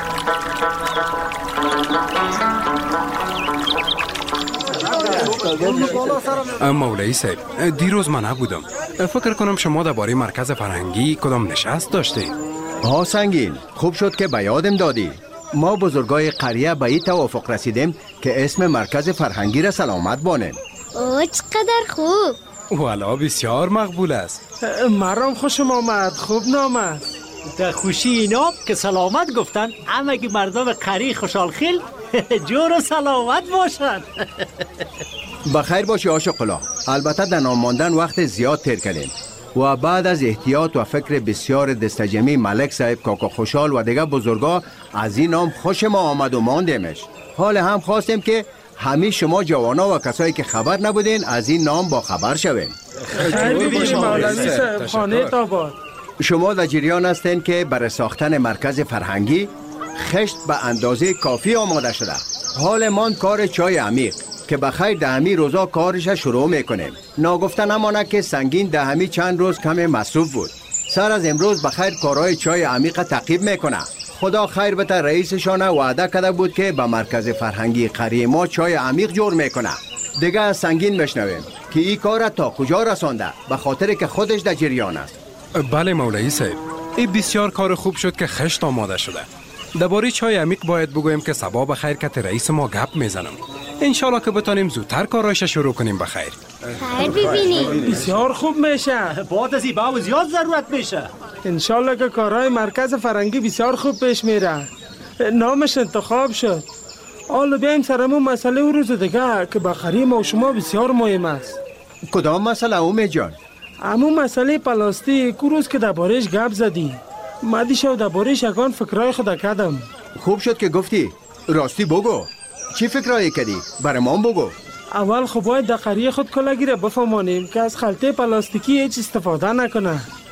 مولوی صاحب، دیروز من نبودم. فکر کنم شما درباره مرکز فرهنگی کدام نشست داشتید؟
ها سنگین، خوب شد که به یادم دادی. ما بزرگای قریه به این توافق رسیدیم که اسم مرکز فرهنگی را سلامت بانیم.
اوه چقدر خوب.
والا بسیار مقبول است.
مرام خوشم آمد، خوب نامد.
در خوشی اینا که سلامت گفتن، اما که مردم قری خوشحال خیل جور و سلامت باشن.
بخیر باشی آشقلا. البته در نام ماندن وقت زیاد تیر کردیم و بعد از احتیاط و فکر بسیار دستجمی ملک صاحب، کاکا خوشحال و دیگر بزرگا از این نام خوش ما آمد و ماندیمش. حال هم خواستیم که همه شما جوانا و کسایی که خبر نبودین از این نام با خبر شوین.
خیر ببینیم مولوی صاحب، خانه آباد.
شما در جریان هستین که برای ساختن مرکز فرهنگی خشت به اندازه کافی آماده شده. حال مان کار چای عمیق که بخیر دهمی روزا کارش شروع میکنیم. ناگفته نمانه که سنگین دهمی چند روز کم مصروف بود. سر از امروز بخیر کارهای چای عمیق تعقیب میکنه. خدا خیر بده، رئیسشان وعده کرده بود که به مرکز فرهنگی قریه ما چای عمیق جور میکنه. دیگه از سنگین بشنویم که این کار تا کجا رسانده، به خاطر که خودش در جریان است.
بله مولوی صاحب، این بسیار کار خوب شد که خشت آماده شده. درباره چای عمیق باید بگویم که صبا بخیر که رئیس ما گپ میزنم. انشالله که بتانیم زودتر کارایش شروع کنیم. بخیر.
خیر ببینیم.
بسیار خوب میشه.
بعد از این باو زیاد ضرورت میشه.
انشالله که کارهای مرکز فرهنگی بسیار خوب پیش میره. نامش انتخاب شد. حالا بیایم سرمون مسئله او روز دیگه که بخری ما و شما بسیار مهم است.
کدام مسئله اومه جان؟
همون مسئله پلاستیک روز که درباره‌اش گپ زدی. مدی شو درباره‌اش یگان فکرای خود کردم.
خوب شد که گفتی. راستی بگو چی فکرایی کردی؟ برای ما بگو.
اول خب باید در قریه خود کلاگی را بفهمانیم که از خلطه پلاستیکی هیچ استفاده نکنه.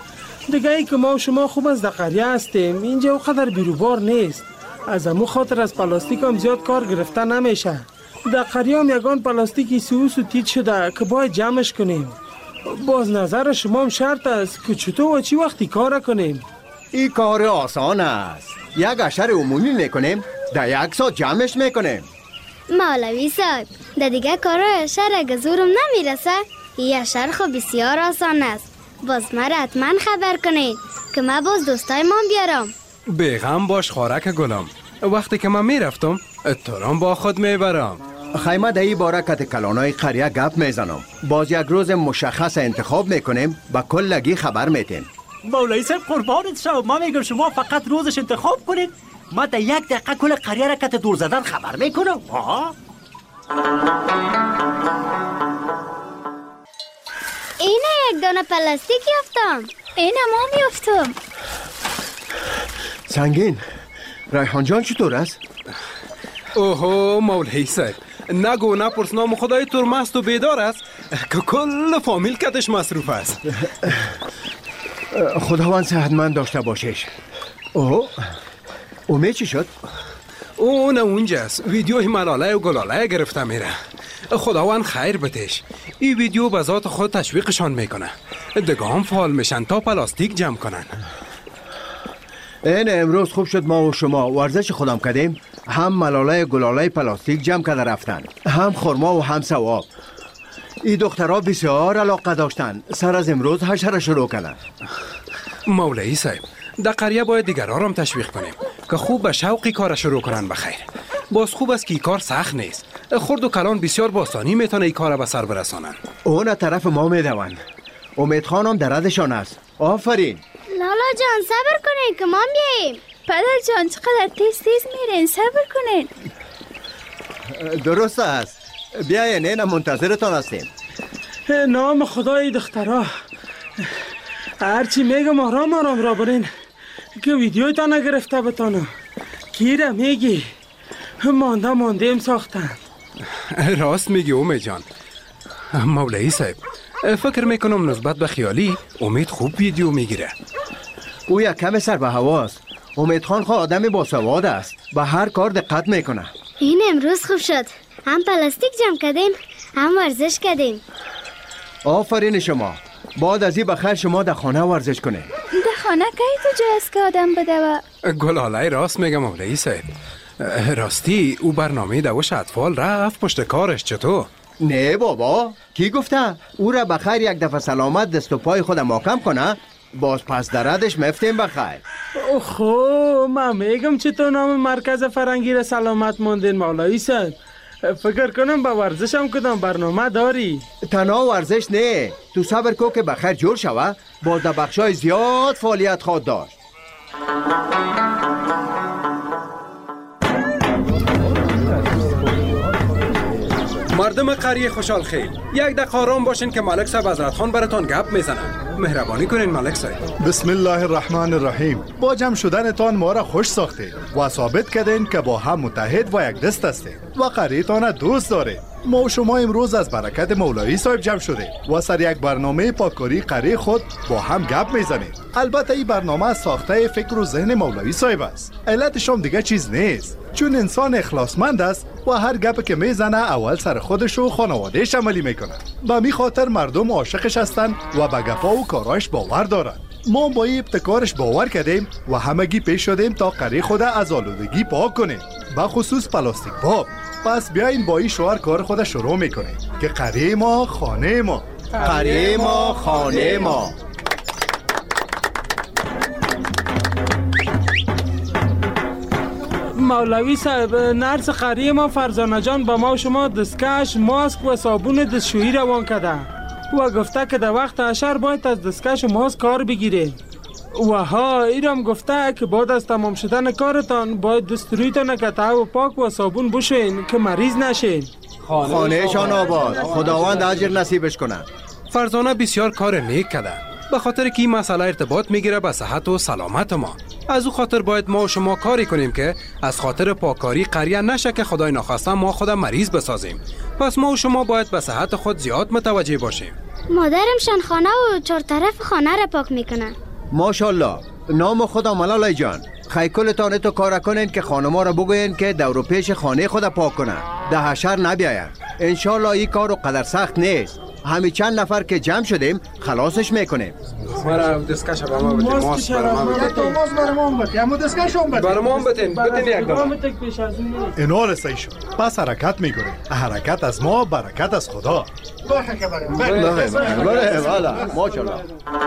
دیگه ای که ما و شما خوب از در قریه هستیم، اینجا اونقدر بیروبار نیست. از امو خاطر از پلاستیک هم زیاد کار گرفته نمیشه. در قریه هم یگان پلاستیکی سوس و تیت شده که باید جمعش کنیم. باز نظر شما هم شرط است که چطور و چی وقتی کار کنیم.
این کار آسان است. یک اشر عمومی میکنیم، در یک ساعت جمعش میکنیم.
مولوی صاحب، در دیگه کارای اشر اگه زورم نمیرسه، این اشر خب بسیار آسان است. باز مرا حتما خبر کنید که من باز دوستای من بیارم.
بیغم باش خارک گلم، وقتی که من میرفتم اترام با خود میبرم.
خیمه در این باره کت کلانای قریه گپ میزنم. باز یک روز مشخص انتخاب میکنیم، با کلگی خبر میتیم.
مولوی صاحب قربانت شو، ما میگم شما فقط روزش انتخاب کنید، ما در یک دقیقه کل قریه را کت دور زدن خبر میکنم. ها؟
اینه یک دانه پلاستیک یافتم. اینه ما میافتم.
سنگین، ریحان جان چطور است؟
اوهو مولوی صاحب، نگو نپرس، نام خدای تور مست و بیدار است که کل فامیل کتش مصروف است.
خداوند صحتمند داشته باشش. اوه، امید چی شد؟
اون اونجاست، ویدیوی ملاله و گلاله گرفته میره. خداوند خیر بتش. این ویدیو به ذات خود تشویقشان میکنه، دیگه هم فعال میشن تا پلاستیک جمع کنن.
این امروز خوب شد ما و شما ورزش خودم کردیم، هم ملاله گلاله پلاستیک جمع کرده رفتن، هم خرما و هم ثواب. این دخترها بسیار علاقه داشتن، سر از امروز حشره شروع کردن.
مولوی صاحب، در قریه باید دیگرها هم تشویق کنیم که خوب به شوقی کار شروع کنن. بخیر، باز خوب است که این کار سخت نیست. خرد و کلان بسیار باسانی میتونه این کار به سر برسانن.
اون طرف ما میدون. امید خانم در ردشان است. آفرین.
لالا جان صبر کنین که ما بیاییم.
پدر جان چقدر تیز تیز میرین، صبر کنین.
درست است، بیاین، نه منتظرتان هستیم.
نام خدای دخترها، هرچی میگم آرام آرام را برین که ویدیوی تا نگرفته بتانم. کیره میگی مانده ماندیم ساختن.
راست میگی امید جان. مولوی صاحب، فکر میکنم نسبت به خیالی امید خوب ویدیو میگیره.
او یک کم سر به هواست. امید خان خواه آدمی باسواد است، به هر کار دقت میکنه.
این امروز خوب شد، هم پلاستیک جمع کردیم هم ورزش کردیم.
آفرین شما. بعد از این بخیر شما در خانه ورزش کنه.
در خانه که تو جای است که آدم بده و
گلاله راست میگم مولوی صاحب. راستی او برنامه دوش اطفال رفت پشت کارش چطور؟
نه بابا، کی گفته؟ او را بخیر یک دفعه سلامت دست و پای خود محکم کنه، باز پس دردش مفتیم بخیر.
خب من میگم چطور نام مرکز فرنگی را سلامت ماندین مولوی صاحب. فکر کنم با ورزش هم کدام برنامه داری.
تنها ورزش نه، تو صبر کو که بخیر جور شوه، باز در بخشای زیاد فعالیت خواد داشت.
مردم قریه خوشحال خیل، یک دقیقه آرام باشین که ملک صاحب حضرت خان براتان گپ میزنن. مهربانی کنین ملک صاحب.
بسم الله الرحمن الرحیم. با جمع شدنتان ما را خوش ساختید و ثابت کردین که با هم متحد و یک دست هستید و قریه‌تان دوست دارید. ما و شما امروز از برکت مولوی صاحب جمع شده و سر یک برنامه پاککاری قریه خود با هم گپ میزنیم. البته این برنامه ساخته فکر و ذهن مولوی صاحب است. علتش هم دیگه چیز نیست، چون انسان اخلاصمند است و هر گپ که میزنه اول سر خودش و خانوادهش عملی میکنه. به می خاطر مردم عاشقش هستند و به گپا و کارایش باور دارند. ما با این ابتکارش باور کردیم و همگی پیش شدیم تا قریه خود از آلودگی پاک کنیم، به خصوص پلاستیک باب. پس بیاین با این شعار کار خود شروع میکنیم که قریه ما خانه ما،
قریه ما خانه ما.
مولوی صاحب، نرس قریه ما فرزانه جان با ما و شما دستکش، ماسک و صابون دستشویی روان کرده و گفته که در وقت حشر باید از دستکش و ماسک کار بگیره. و ها ایرام گفته که بعد از تمام شدن کارتان باید دسترویتان کته و پاک و صابون بشوین که مریض نشین.
خانه شان آباد، خداوند اجر نصیبش کنه.
فرزانه بسیار کار نیک کرده، به خاطر که این مسئله ارتباط میگیره به صحت و سلامت ما. از او خاطر باید ما و شما کاری کنیم که از خاطر پاککاری قریه نشه که خدای ناخواسته ما خود مریض بسازیم. پس ما و شما باید به صحت خود زیاد متوجه باشیم.
مادرم شان خانه و چهار طرف خانه را پاک میکنه.
ماشاءالله. نام خدا ملالای جان. خیکلتان تو کار کنین که خانما را بگوین که دور و پیش خانه خدا پاک کنن، ده حشر نبیاین. انشالله این کار قدر سخت نیست. همین چند نفر که جمع شدیم خلاصش میکنیم.
مرا دستکش برام بده. ماست برام بده.
ماست برام بده. اما دستکش هم بده.
برام بده. بده یک دام.
اینا رسید شد. پس حرکت میکنیم. حرکت از ما، برکت از خدا.
بله بله بله ماشاءالله.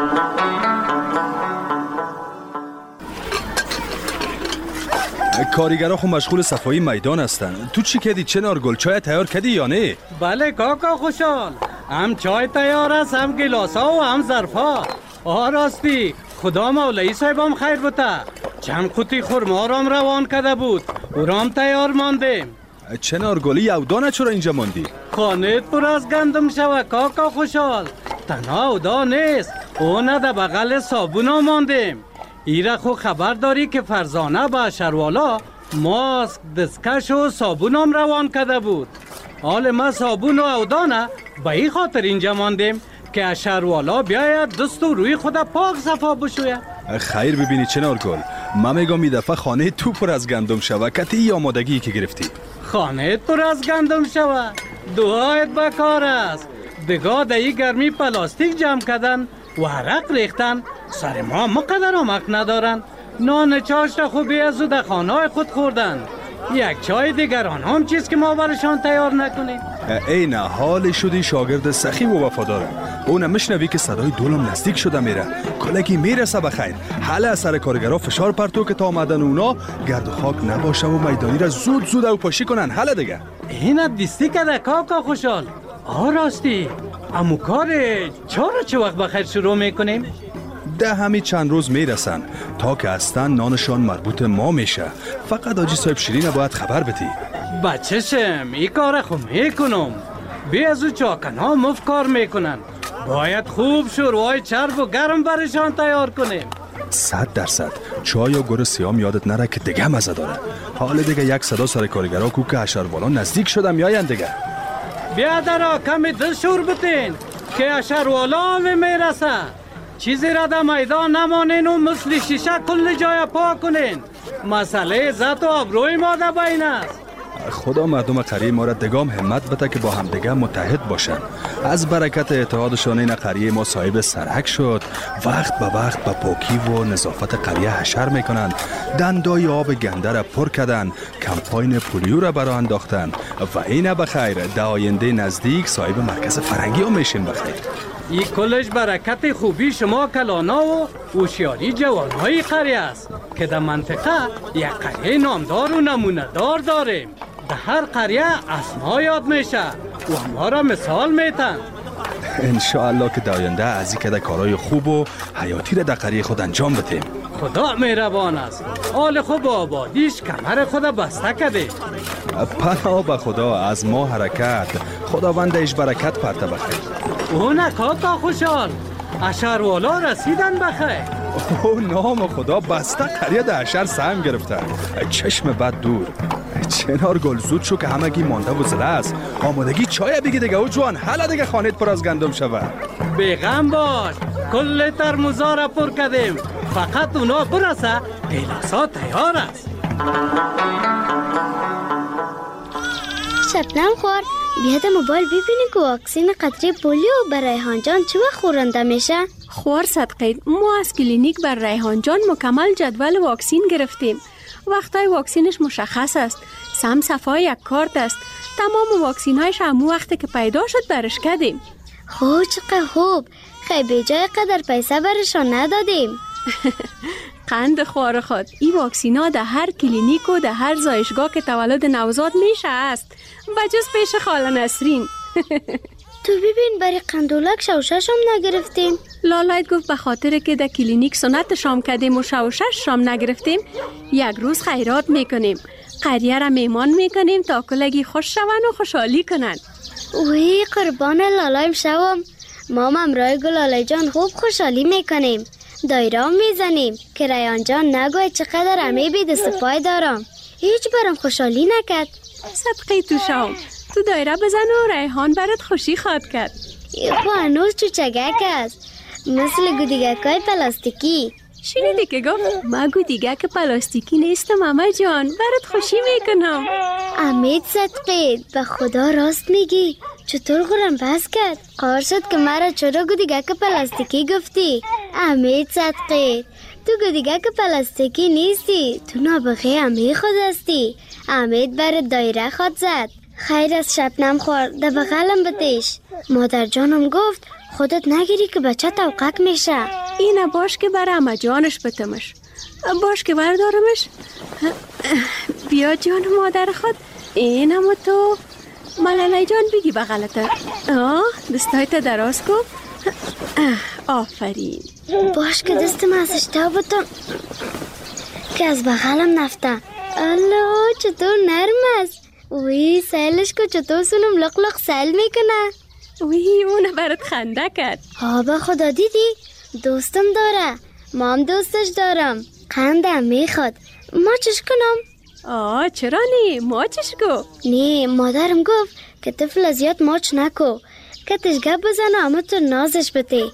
کارگرها خو مشغول صفایی میدان هستن. تو چی کردی چنارگل؟ چای تیار کردی یا نه؟
بله کاکا خوشحال، هم چای تیار است، هم گلاسا و هم ظرفا. آه راستی خدا مولایی صاحبم خیر بوده. چند قوطی خرما رام روان کرده بود، او رام تیار ماندیم.
چنارگلی یو دانه چرا اینجا ماندی؟
خانه پر از گندم شوه کاکا خوشحال. تنها او دا نیست، اونه ده بغل صابونا ماندیم. ایره خو خبر داری که فرزانه با شروالا ماسک دستکش و صابونم روان کرده بود. حال ما صابون و اودانه به این خاطر اینجا ماندیم که شروالا بیاید دست و روی خود پاک صفا بشوید.
خیر ببینی چنارگل، من میگم این دفعه خانه تو پر از گندم شوه. کتی آمادگی که گرفتی؟
خانه پر از گندم شوه، دعایت بکار است. دگاه دهی گرمی پلاستیک جمع کردن و عرق ریختن. سر ما مقدر آمق ندارن. نان چاشت خوبی از در خانه خود خوردن. یک چای دیگران هم چیز که ما برشان تیار نکنیم.
این حال شدی شاگرد سخی و وفاداره. اون مشنوی که صدای دولم نزدیک شده میره. کلگی میرسه بخیر. حالا از سر کارگرها فشار پرتو که تا آمدن اونا گرد و خاک نباشه و میدانی را زود زود او پاشی کنن. حالا دیگه
این دیستی که کاکا خوشحال. آه راستی امو کار چرا چه وقت بخیر شروع میکنیم؟
ده همی چند روز میرسن تا که هستن نانشان مربوط ما میشه. فقط آجی صاحب شیرین باید خبر بدی.
بچه‌شم ای کار خو میکنم. بی از او چاکن ها مفت کار میکنن. باید خوب شوروای چرب و گرم برشان تیار کنیم.
صد درصد. چای و گور سیام یادت نره که دیگه مزه داره. حال دیگه یک صدا سر کارگرها کو که حشروالا نزدیک شدم میاین دیگه.
بیا درا کمی دل شور بتین که حشروالا هم میرسه. چیزی را در میدان نمانین و مثل شیشه کل جای پاک کنین. مسئله عزت و آبروی ما در بین است.
خدا مردم قریه ما را دگام همت بده که با هم دیگه متحد باشن. از برکت اتحادشان این قریه ما صاحب سرک شد. وقت به وقت به پاکی و نظافت قریه حشر میکنن. دندای آب گنده را پر کردن. کمپاین پولیو را برای انداختن. و این بخیر در آینده نزدیک صاحب مرکز فرنگی هم میشین بخیر.
این کلش برکت خوبی شما کلانا و هوشیاری جوانهای قریه است که در منطقه یک قریه نامدار و نمونه دار داریم. در هر قریه اسما یاد میشه و ما را مثال میتن.
انشاءالله که در آینده از این که کارهای خوب و حیاتی را در قریه خود انجام بدیم.
خدا مهربان است. حال خوب و آبادیش کمر خود بسته کده.
پناه به خدا از ما حرکت. خداوندش برکت پرته بخیر.
اونه کاکا خوشحال، حشروالا رسیدن بخیر.
او نام خدا بسته قریه در حشر سهم گرفتن. چشم بد دور. چنار گل زود شو که همگی مانده و زله است. آمادگی چای بگی دیگه او جوان. حالا دیگه خانت پر از گندم شوه.
بیغم باش، کل ترموزا را پر کردیم. فقط اونا برسه گیلاسا تیار است.
شبنم خور بیا در موبایل ببینی که واکسین قطره پولیو بر ریحان جان چه وقت خورنده میشه؟
خور صدقه ما از کلینیک بر ریحان جان مکمل جدول واکسین گرفتیم. وقتای واکسینش مشخص است. سم صفای یک کارت است. تمام واکسین هایش همون وقتی که پیدا شد برش کردیم.
خوب چقدر خوب. خیلی به جای قدر پیسه برشان ندادیم.
قند خوار خود. این واکسین ها در هر کلینیک و در هر زایشگاه که تولد نوزاد میشه است. بجز پیش خاله نسرین.
تو ببین برای قندولک شوشش هم نگرفتیم.
لالایت گفت به خاطر که در کلینیک سنت شام کردیم و شوشش شام نگرفتیم یک روز خیرات میکنیم. قریه را میمان میکنیم تا کلگی خوش شون و خوشحالی کنن.
اوی قربان لالایم شوم. ما ممرای گلالای جان خوب خوشحالی میکنیم. دایره میزنیم که ریان جان نگوه چقدر همه بی دست پای دارم. هیچ برام خوشحالی نکرد.
صدقه تو شام. تو دایره بزن و ریحان برات خوشی خواد کرد.
خو هنوز چوچگک است. مثل گودیگکای پلاستیکی.
شنیدی که گفت ما گودیگک پلاستیکی نیستم اما جان، برات خوشی میکنم.
امید صدقه، به خدا راست میگی؟ چطور غرم بس کرد؟ قرار شد که مرا چرا گودیگک پلاستیکی گفتی؟ امید صدقه، تو گودیگک پلاستیکی نیستی، تو نابغه امی خود هستی. امید بر دایره خود زد. خیر از شبنم خورد، ده بغلم بتیش. مادر جانم گفت خودت نگیری که بچه توقق میشه.
اینه باش که بر اما جانش بتمش، باش که بردارمش. بیا جان مادر خود، اینم تو ملاله جان بگی بغلته. آه دستایت دراز کن. آفرین.
باش که دستم ازش تا بتم که از بغلم نفته. الله چطور نرم است. وی سیلش کو چطور سونم لق لق سیل میکنه.
وی اونه برات خنده کرد.
ها به خدا دیدی؟ دوستم داره، مام دوستش دارم. خنده میخواد. ما چش کنم؟
آه چرا نی؟ ماچش کو؟
نی مادرم گفت که طفل زیاد ماچ نکو، که تشگب بزنه اما تو نازش بتی.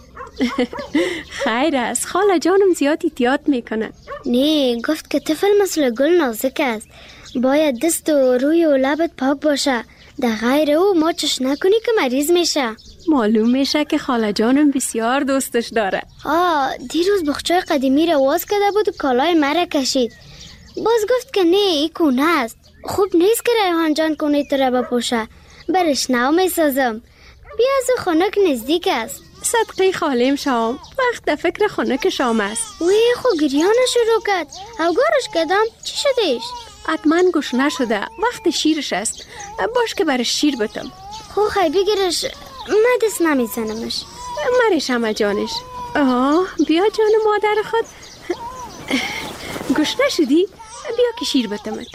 خیر است، خاله جانم زیاد احتیاط میکنه.
نی گفت که طفل مثل گل نازک است، باید دست و روی و لبت پاک باشه، در غیر او ماچش نکنی که مریض میشه.
معلوم میشه که خاله جانم بسیار دوستش داره.
آه دیروز بخچای قدیمی رو واز کرده بود و کالای مرا کشید. باز گفت که نه ای کونه است، خوب نیست که ریحان جان کونه تو را بپوشه، برش نو میسازم. بیا از خونک نزدیک است.
صدقه خالیم شام، وقت در فکر خونک شام است.
وی خو گریانه شروع کرد، اوگارش کردم. چی شدیش؟
حتما گوش نشده، وقت شیرش است. باش که برش شیر بتم.
خو خی بگیرش، من دست نمیزنمش.
مرش همه جانش. آه بیا جان مادر خود. گوش نشدی؟ بیا که شیر بتمت.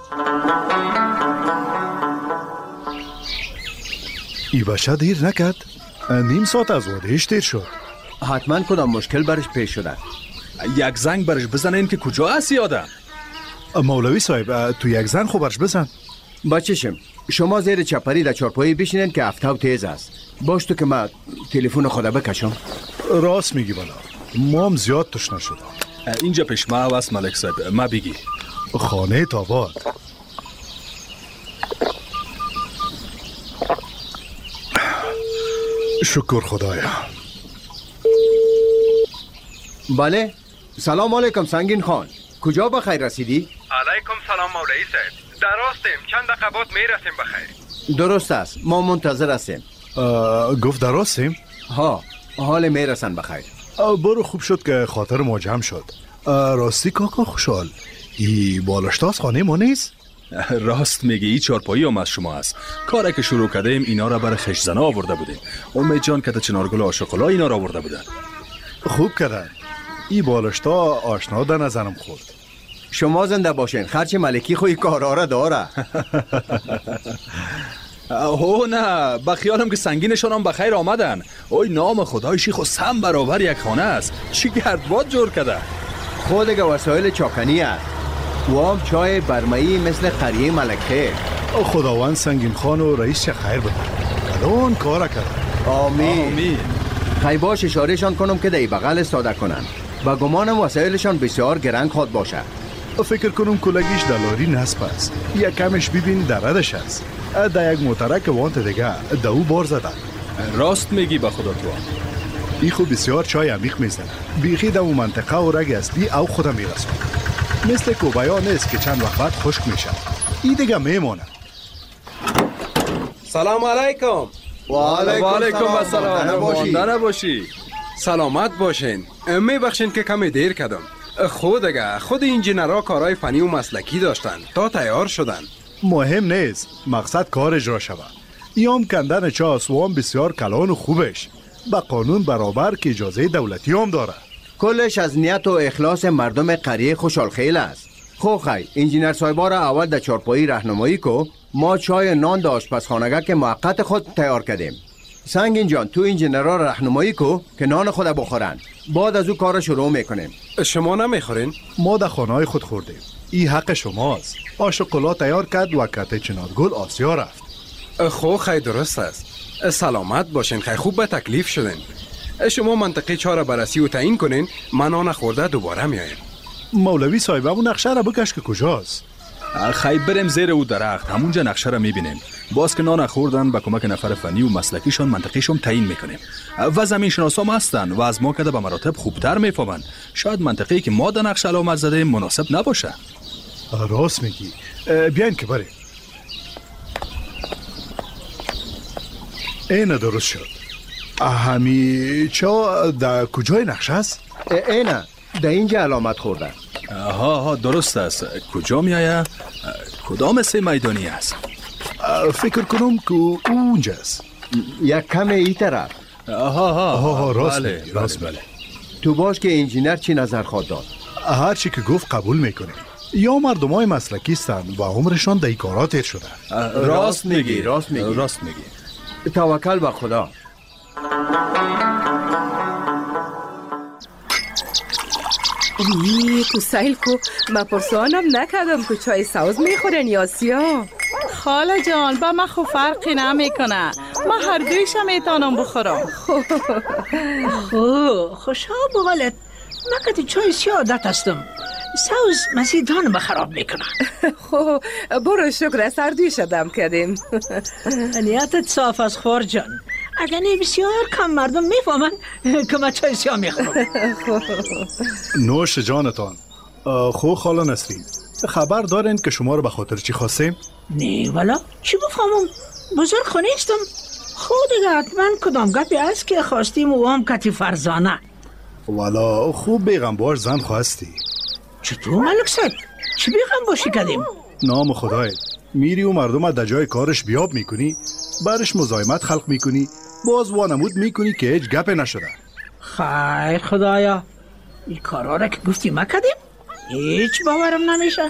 ای بچه دیر نکرد؟ نیم ساعت از وادهش دیر شد.
حتما کدام مشکل برش پیش شده.
یک زنگ برش بزنین که کجا هستی آدم.
مولوی صاحب تو یک زنگ خو برش بزن.
بچشم شما زیر چپری در چارپایی بشینین که افتاو تیز است. باش تو که من تلفن خدا بکشم.
راست میگی بالا، مام زیاد تشنه شده.
اینجا پیش ما هست ملک صاحب، ما بگی.
خانه تاباد. شکر خدایا.
بله سلام علیکم سنگین خان، کجا بخیر رسیدی؟
علیکم سلام مولوی صاحب، در راستیم، چند دقیقه بعد میرسیم بخیر.
درست است، ما منتظر هستیم.
گفت در راستیم؟
ها حال میرسن بخیر.
برو خوب شد که خاطر ما جمع شد. راستی کاکا خوشحال، ای بالاشتا از خانه ما نیست؟
راست میگی، ای چارپایی هم از شما است. کاری که شروع کردیم اینا را برای خش زنا آورده بودیم. امید جان کت چنارگل عاشق‌الله اینا را آورده بودن.
خوب کردن. ای بالاشتا آشنا در نظرم خورد.
شما زنده باشین، خرچ ملکی خوی کارا را داره.
اوه نه، با خیالم که سنگینشان هم بخیر آمدن. اوی نام خدای شیخ و سم برابر یک خانه است. چی گردباد جور کده.
خود دیگه وسایل چاکنی است و هم چای برمایی مثل قریه ملکه.
خداوند سنگین خان و رئیس چه خیر بده، الان کارا کرد.
آمین آمین. خیلی باش اشارهشان کنم که دی بغل ساده کنن. با گمانم وسایلشان بسیار گرنگ خود باشه.
فکر کنم کلگیش دلاری نصب است، یک کمش ببین دردش است. در یک موترک وانت دیگه دو بار زدن.
راست میگی به خدا تو.
ای خو بسیار چای عمیق میزنه، بیخی در اون منطقه و رگ اصلی او خودم میرسون. مثل کوبایا نیست که چند وقت بعد خشک میشه. ای دیگه میمونه.
سلام علیکم.
و علیکم
السلام. مانده نباشی. سلامت باشین. میبخشین که کمی دیر کردم. خود دیگه خود انجینرها کارهای فنی و مسلکی داشتن تا تیار شدن.
مهم نیست، مقصد کار اجرا شود. ایام کندن چاس و هم بسیار کلان و خوبش، با قانون برابر که اجازه دولتی هم داره.
کلش از نیت و اخلاص مردم قریه خوشحال خیل است. خو خی انجینر صاحبا را اول در چارپایی راهنمایی کو، ما چای نان در آشپزخانه که موقت خود تیار کردیم. سنگین جان تو انجینرها راهنمایی کو که نان خود بخورن، بعد از او کار شروع میکنیم.
شما نمیخورین؟
ما در خانه‌های خود خوردیم. این حق شماست. آشقلا تیار کرد و کته چنارگل آسیا رفت.
خو خی درست است. سلامت باشین، خی خوب به تکلیف شدین. شما منطقه چهار را بررسی و تعیین کنین، من آن خورده دوباره میایم.
مولوی صاحب اون نقشه را بکش که کجاست؟
خیلی بریم زیر او درخت، همونجا نقشه را میبینیم. باز که نان خوردن با کمک نفر فنی و مسلکیشان منطقهشون تعیین میکنیم و زمین شناسام هستن و از ما کده به مراتب خوبتر میفهمن. شاید منطقه‌ای که ما در نقشه علامت زده مناسب نباشه.
راست میگی. بیاین که بریم. اینه درست شد. همی چا در کجای نقشه است؟
اینه در اینجا علامت خورده.
ها ها درست است. کجا میایه؟ کدام سه میدانی است؟
فکر کنم که اونجاست.
یک کم ای طرف.
ها ها ها راست
بله
میگی. راست
بله.
تو باش که انجینر چی نظر خواد داد؟
هر چی که گفت قبول میکنیم. یا مردمای مسلکی هستند و عمرشان در کارات تیر شده.
راست میگی راست میگی
راست میگی.
توکل به خدا.
ای تو سیل کو ما پرسانم نکردم که چای سوز میخورن یا سیاه.
خاله جان با من خو فرقی نمیکنه، ما هر دویش میتونم بخورم.
خو خوشا بغلت من کتی چای سیاه عادت هستم، سوز مزیدان بخراب میکنه.
خو برو شکر سردی شدم کردیم.
نیتت صاف از خور جان، اگر نه بسیار کم مردم میفهمن که من چای سیاه میخورم.
نوش جانتان. خو خاله نسرین خبر دارین که شما رو به خاطر چی خواستیم؟
نه والا چی بفهمم، بزرگ خو نیستم. خود دیگه حتما کدام گپی است که خواستیم و هم کتی فرزانه.
والا خوب بیغم باش زن خواستی.
چطور ملک صاحب؟ چی بیغم باشی کدیم؟
نام خدای میری و مردم در جای کارش بیاب میکنی، برش مزاحمت خلق میکنی، باز وانمود میکنی که هیچ گپ نشده.
خیر خدایا این کارا را که گفتی ما کدیم هیچ باورم نمیشه.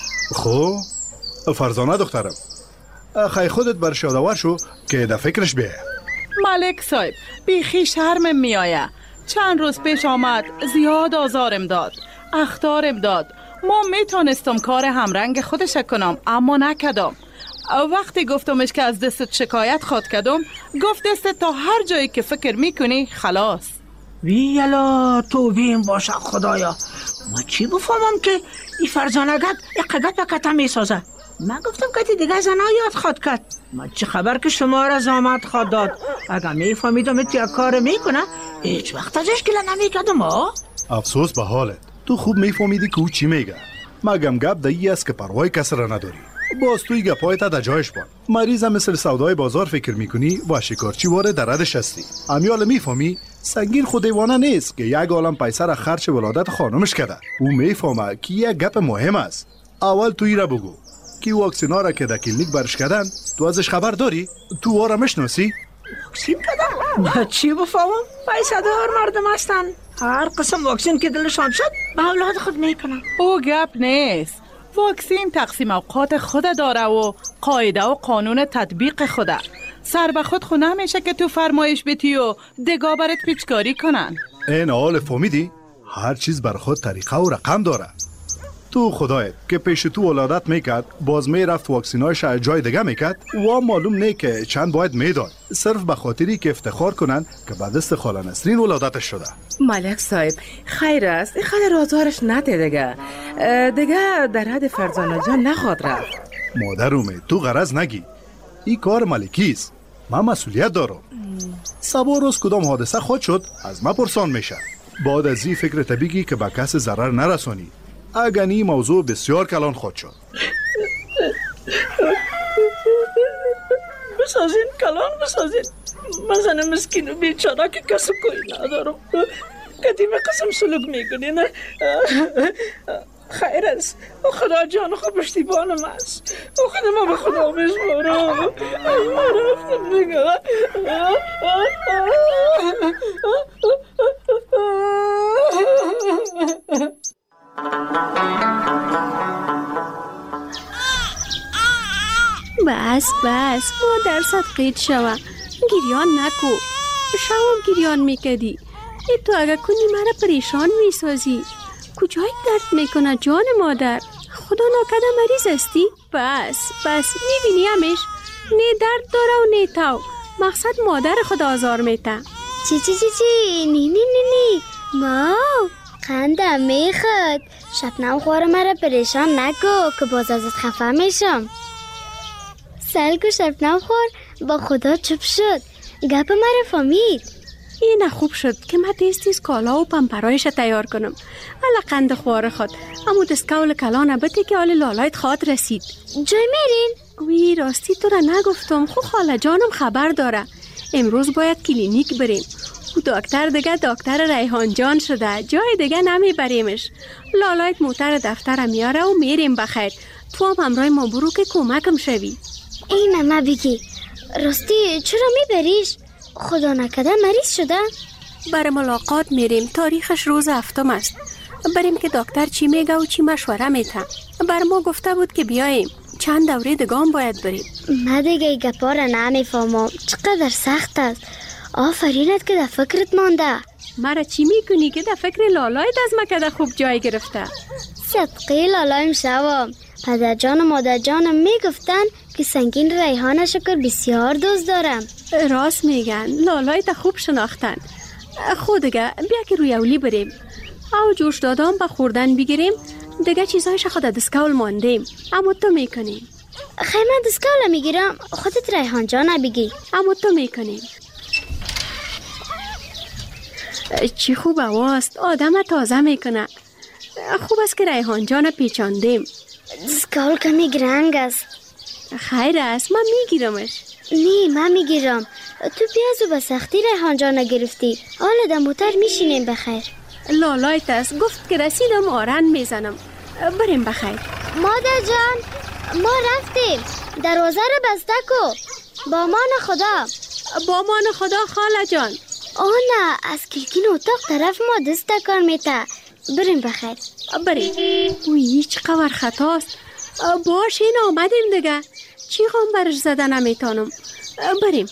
خب فرزانه دخترم خیلی خودت برش یادآور شو که در فکرش بیه.
ملک صاحب بیخی شرمم میآیه. چند روز پیش آمد زیاد آزارم داد، اخطارم داد. ما میتونستم کار همرنگ خودش کنم اما نکدم. وقتی گفتمش که از دستت شکایت خواد کدم گفت دستت تا هر جایی که فکر میکنی خلاص.
ویلا تو بیم باشه خدایا، ما چی بفهمم که این فرزانگت اقدت کتا میسازه. من گفتم که دیگه زنا یاد خواد کد. ما چه خبر که شما را زامت خواد داد. اگر میفهمیدم ات یک کار میکنه هیچ وقت ازش گله نمیکدم. ها
افسوس به حالت. تو خوب میفهمیدی که او چی میگه. مگم گپ دایی است که پروای کسی را نداری. باز توی گپایت در جایش بان. مریضم مثل سودای بازار فکر میکنی و شکارچی واره در ردش هستی. امیال میفهمی سنگین خود دیوانه نیست که یک عالم پیسه را خرچ ولادت خانمش کرده. او میفهمه که یک گپ مهم است. اول توی را بگو که واکسینا را که در کلینیک برش کردن تو ازش خبر داری؟ تو واره مشناسی؟
واکسین کردن؟ ما چی بفهمم؟ پیسه دار مردم هستن، هر قسم واکسین که دلشان شد به اولاد خود میکنن.
او گپ نیست. واکسین تقسیم اوقات خود داره و قاعده و قانون تطبیق خوده. سر به خود خو نمیشه که تو فرمایش بیتی و دگاه برات پیچکاری کنن.
این حال فهمیدی؟ هر چیز بر خود طریقه و رقم داره. تو خدایت که پیش تو ولادت میکرد باز میرفت واکسینایش جای دیگه میکرد و معلوم نه که چند باید میداد، صرف به خاطری که افتخار کنن که بعد دست خاله نسرین ولادتش شده.
ملک صاحب خیر است، این خاله رازارش نده دیگه دیگه در حد فرزانه جان نخواد رفت.
مادر اومد تو غرض نگی، این کار ملکی است، من مسئولیت دارم. سبا روز کدام حادثه خود شد از ما پرسان میشه. بعد از این فکر طبیعی که به کس ضرر نرسانی. اگر این موضوع بسیار کلان خود شد.
بسازین کلان بسازین. من زن مسکین و بیچاره که کس کوئی ندارم. قدیم قسم سلوک میکنین. خیر است و خدا جان خود پشتیبانم است و خدا ما به خدا میسپارم. ما رفتم دیگه.
بس بس مادر صدقیت شوه، گریان نکو. شوام گریان میکدی. ای تو اگه کنی مرا پریشان میسازی. کجای درد میکنه جان مادر؟ خدا ناکده مریض استی؟ بس بس میبینی همیش نه درد داره و نه تو. مقصد مادر خدا آزار میته.
چی چی چی چی نی نی نی نی ماو قندم میخواد. شبنم خوار مرا پریشان نکو که باز ازت خفه میشم. سلگو شبنم خور با خدا چپ شد. گپ مرا فهمید.
این خوب شد که من تیز تیز کالا و پمپرایش تیار کنم. الا قند خوار خود امو دستکول کلانه بده که آل لالایت خواد رسید.
جای میرین؟
وی راستی تو را نگفتم. خو خاله جانم خبر داره. امروز باید کلینیک بریم. او دکتر دیگه دکتر ریحان جان شده. جای دیگه نمیبریمش. لالایت موتر دفتر میاره و میریم بخیر. تو هم همراه ما برو که کمکم شوی.
اینه ما بگی راستی چرا میبریش؟ خدا نکده مریض شده؟
برای ملاقات میریم. تاریخش روز هفتم است. بریم که دکتر چی میگه و چی مشوره میده. بر ما گفته بود که بیاییم. چند دوره دگام باید بریم.
من دیگه گپا را نمیفهمم. چقدر سخت است. آفرینت که در فکرت مانده.
مرا چی میکنی که در فکر لالایت از مکده خوب جای گرفته؟
صدقه لالایم شوام. پدر جان و مادر جانم میگفتن که سنگین ریحان شکر بسیار دوست دارم.
راست میگن. لالایت خوب شناختن. خود دیگه بیا که روی اولی بریم. او جوش دادم به خوردن بگیریم. دیگه چیزایش خود دستکول ماندیم. اما تو میکنیم.
خیلی من دستکول میگیرم. خودت ریحان جان بگی.
اما تو میکنیم. چی خوب هواست. آدم تازه میکنه. خوب است که ریحان جان پیچاندیم.
دستکول کمی گرنگ است.
خیر است. من میگیرمش.
نه من میگیرم. تو پیازو به سختی ریحان جان گرفتی. حالا در موتر میشینیم بخیر.
لالایت است. گفت که رسیدم آرن میزنم. بریم بخیر.
مادر جان ما رفتیم. دروازه رو بسته کو. با مان خدا.
با مان خدا خاله جان.
آه نه از کلکین اتاق طرف ما دست کار میته. بریم بخیر.
بریم. اوی چقدر خطاست. باش این آمدیم دیگه. چی غم برش زده نمیتانم. بریم.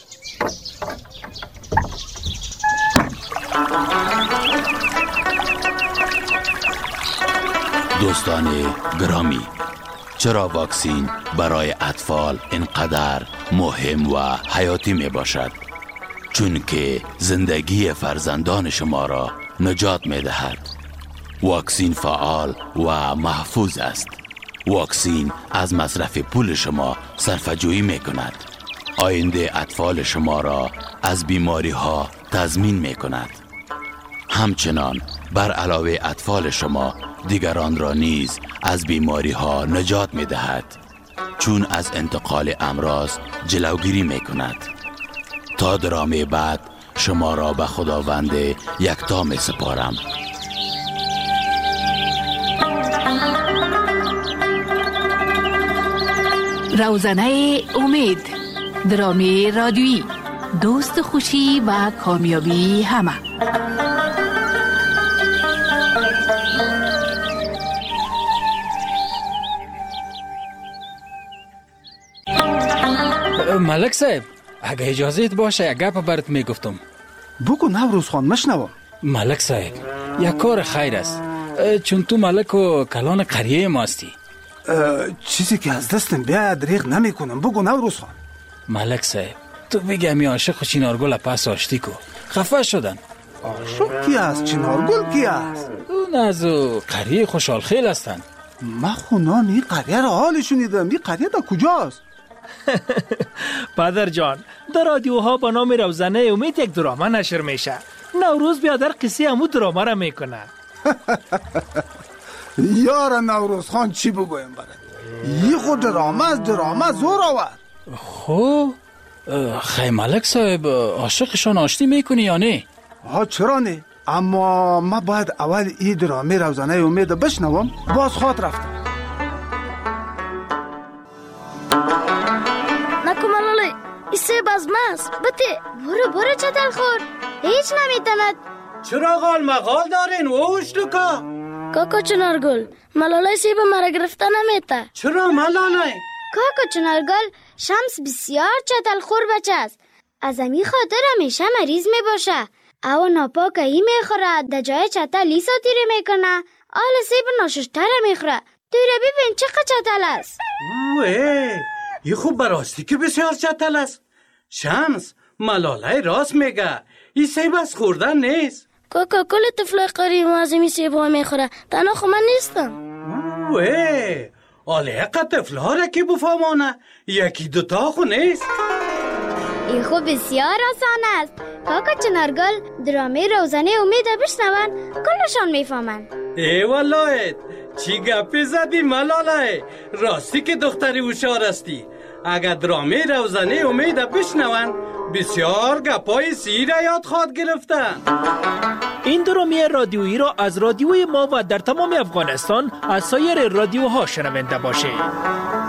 دوستان گرامی، چرا واکسین برای اطفال اینقدر مهم و حیاتی می باشد؟ چون که زندگی فرزندان شما را نجات می دهد. واکسین فعال و محفوظ است. واکسین از مصرف پول شما صرفه‌جویی می کند. آینده اطفال شما را از بیماری ها تضمین می کند. همچنان بر علاوه اطفال شما دیگران را نیز از بیماری ها نجات می دهد. چون از انتقال امراض جلوگیری می کند. تا درامه بعد شما را به خداوند یکتا می سپارم.
روزنه امید، درامی رادیویی، دوست خوشی و کامیابی همه.
ملک صاحب اگه اجازت باشه یک گپ برات میگفتم.
بگو نوروز خان مشنوم.
ملک صاحب یک کار خیر است. چون تو ملک و کلان قریه ماستی.
چیزی که از دستم بیاد دریغ نمی کنم. بگو نوروز خان.
ملک صاحب تو بگی می عاشق و چنارگل پس آشتی کو. خفه شدن.
عاشق کی است؟ چنارگل کی است؟
اون از قریه خوشحال خیل هستن.
من خونان این قریه را حالی شنیدم. این قریه دا کجاست؟
پدر جان در رادیوها با نام روزنه امید یک دراما نشر میشه. نوروز بیادر قصه همون دراما را میکنه.
یار نوروز خان چی بگویم برد؟ یه خود دراما از دراما زور آورد.
خب خیلی ملک صاحب عاشقشان آشتی میکنی یا نه؟
ها چرا نه؟ اما ما باید اول این درامی روزنه امید بشنوم. باز خواد رفتم.
نکو ملالی ایسه بازماست. بته برو برو چتل خور. هیچ نمیتند.
چرا غال مغال دارین ووش لکا؟
کاکا چنارگل ملالی سیب مرا گرفته نمیته.
چرا ملالی؟
کاکا چنارگل شمس بسیار چتل خور بچه است. از امی خاطر همیشه مریض می باشه. او ناپاکه ای میخوره. در جای چتل لی ساتیره میکنه. آل سیب ناششتره میخوره. دوره ببین چقدر چتل است.
اوه یه خوب براستی که بسیار چتل است. شمس ملالی راست میگه. این سیب از خوردن نیست.
کاکا کل طفل قریب از این سیب ها میخوره، تنها خو من نیستم.
اوه آله طفل ها را که بفهمانه، یکی دوتا خو نیست.
این خو بسیار آسان است. کاکا چنارگل درامه روزانه امید بشنون کلشان میفهمن.
ای والله چی گپی زدی ملاله، راستی که دختری هوشیار استی. اگر درامه روزانه امید بشنون بسیار گپای سیر یاد خواد گرفتن.
این درامه رادیویی را از رادیوی ما و در تمام افغانستان از سایر رادیوها شنونده باشید.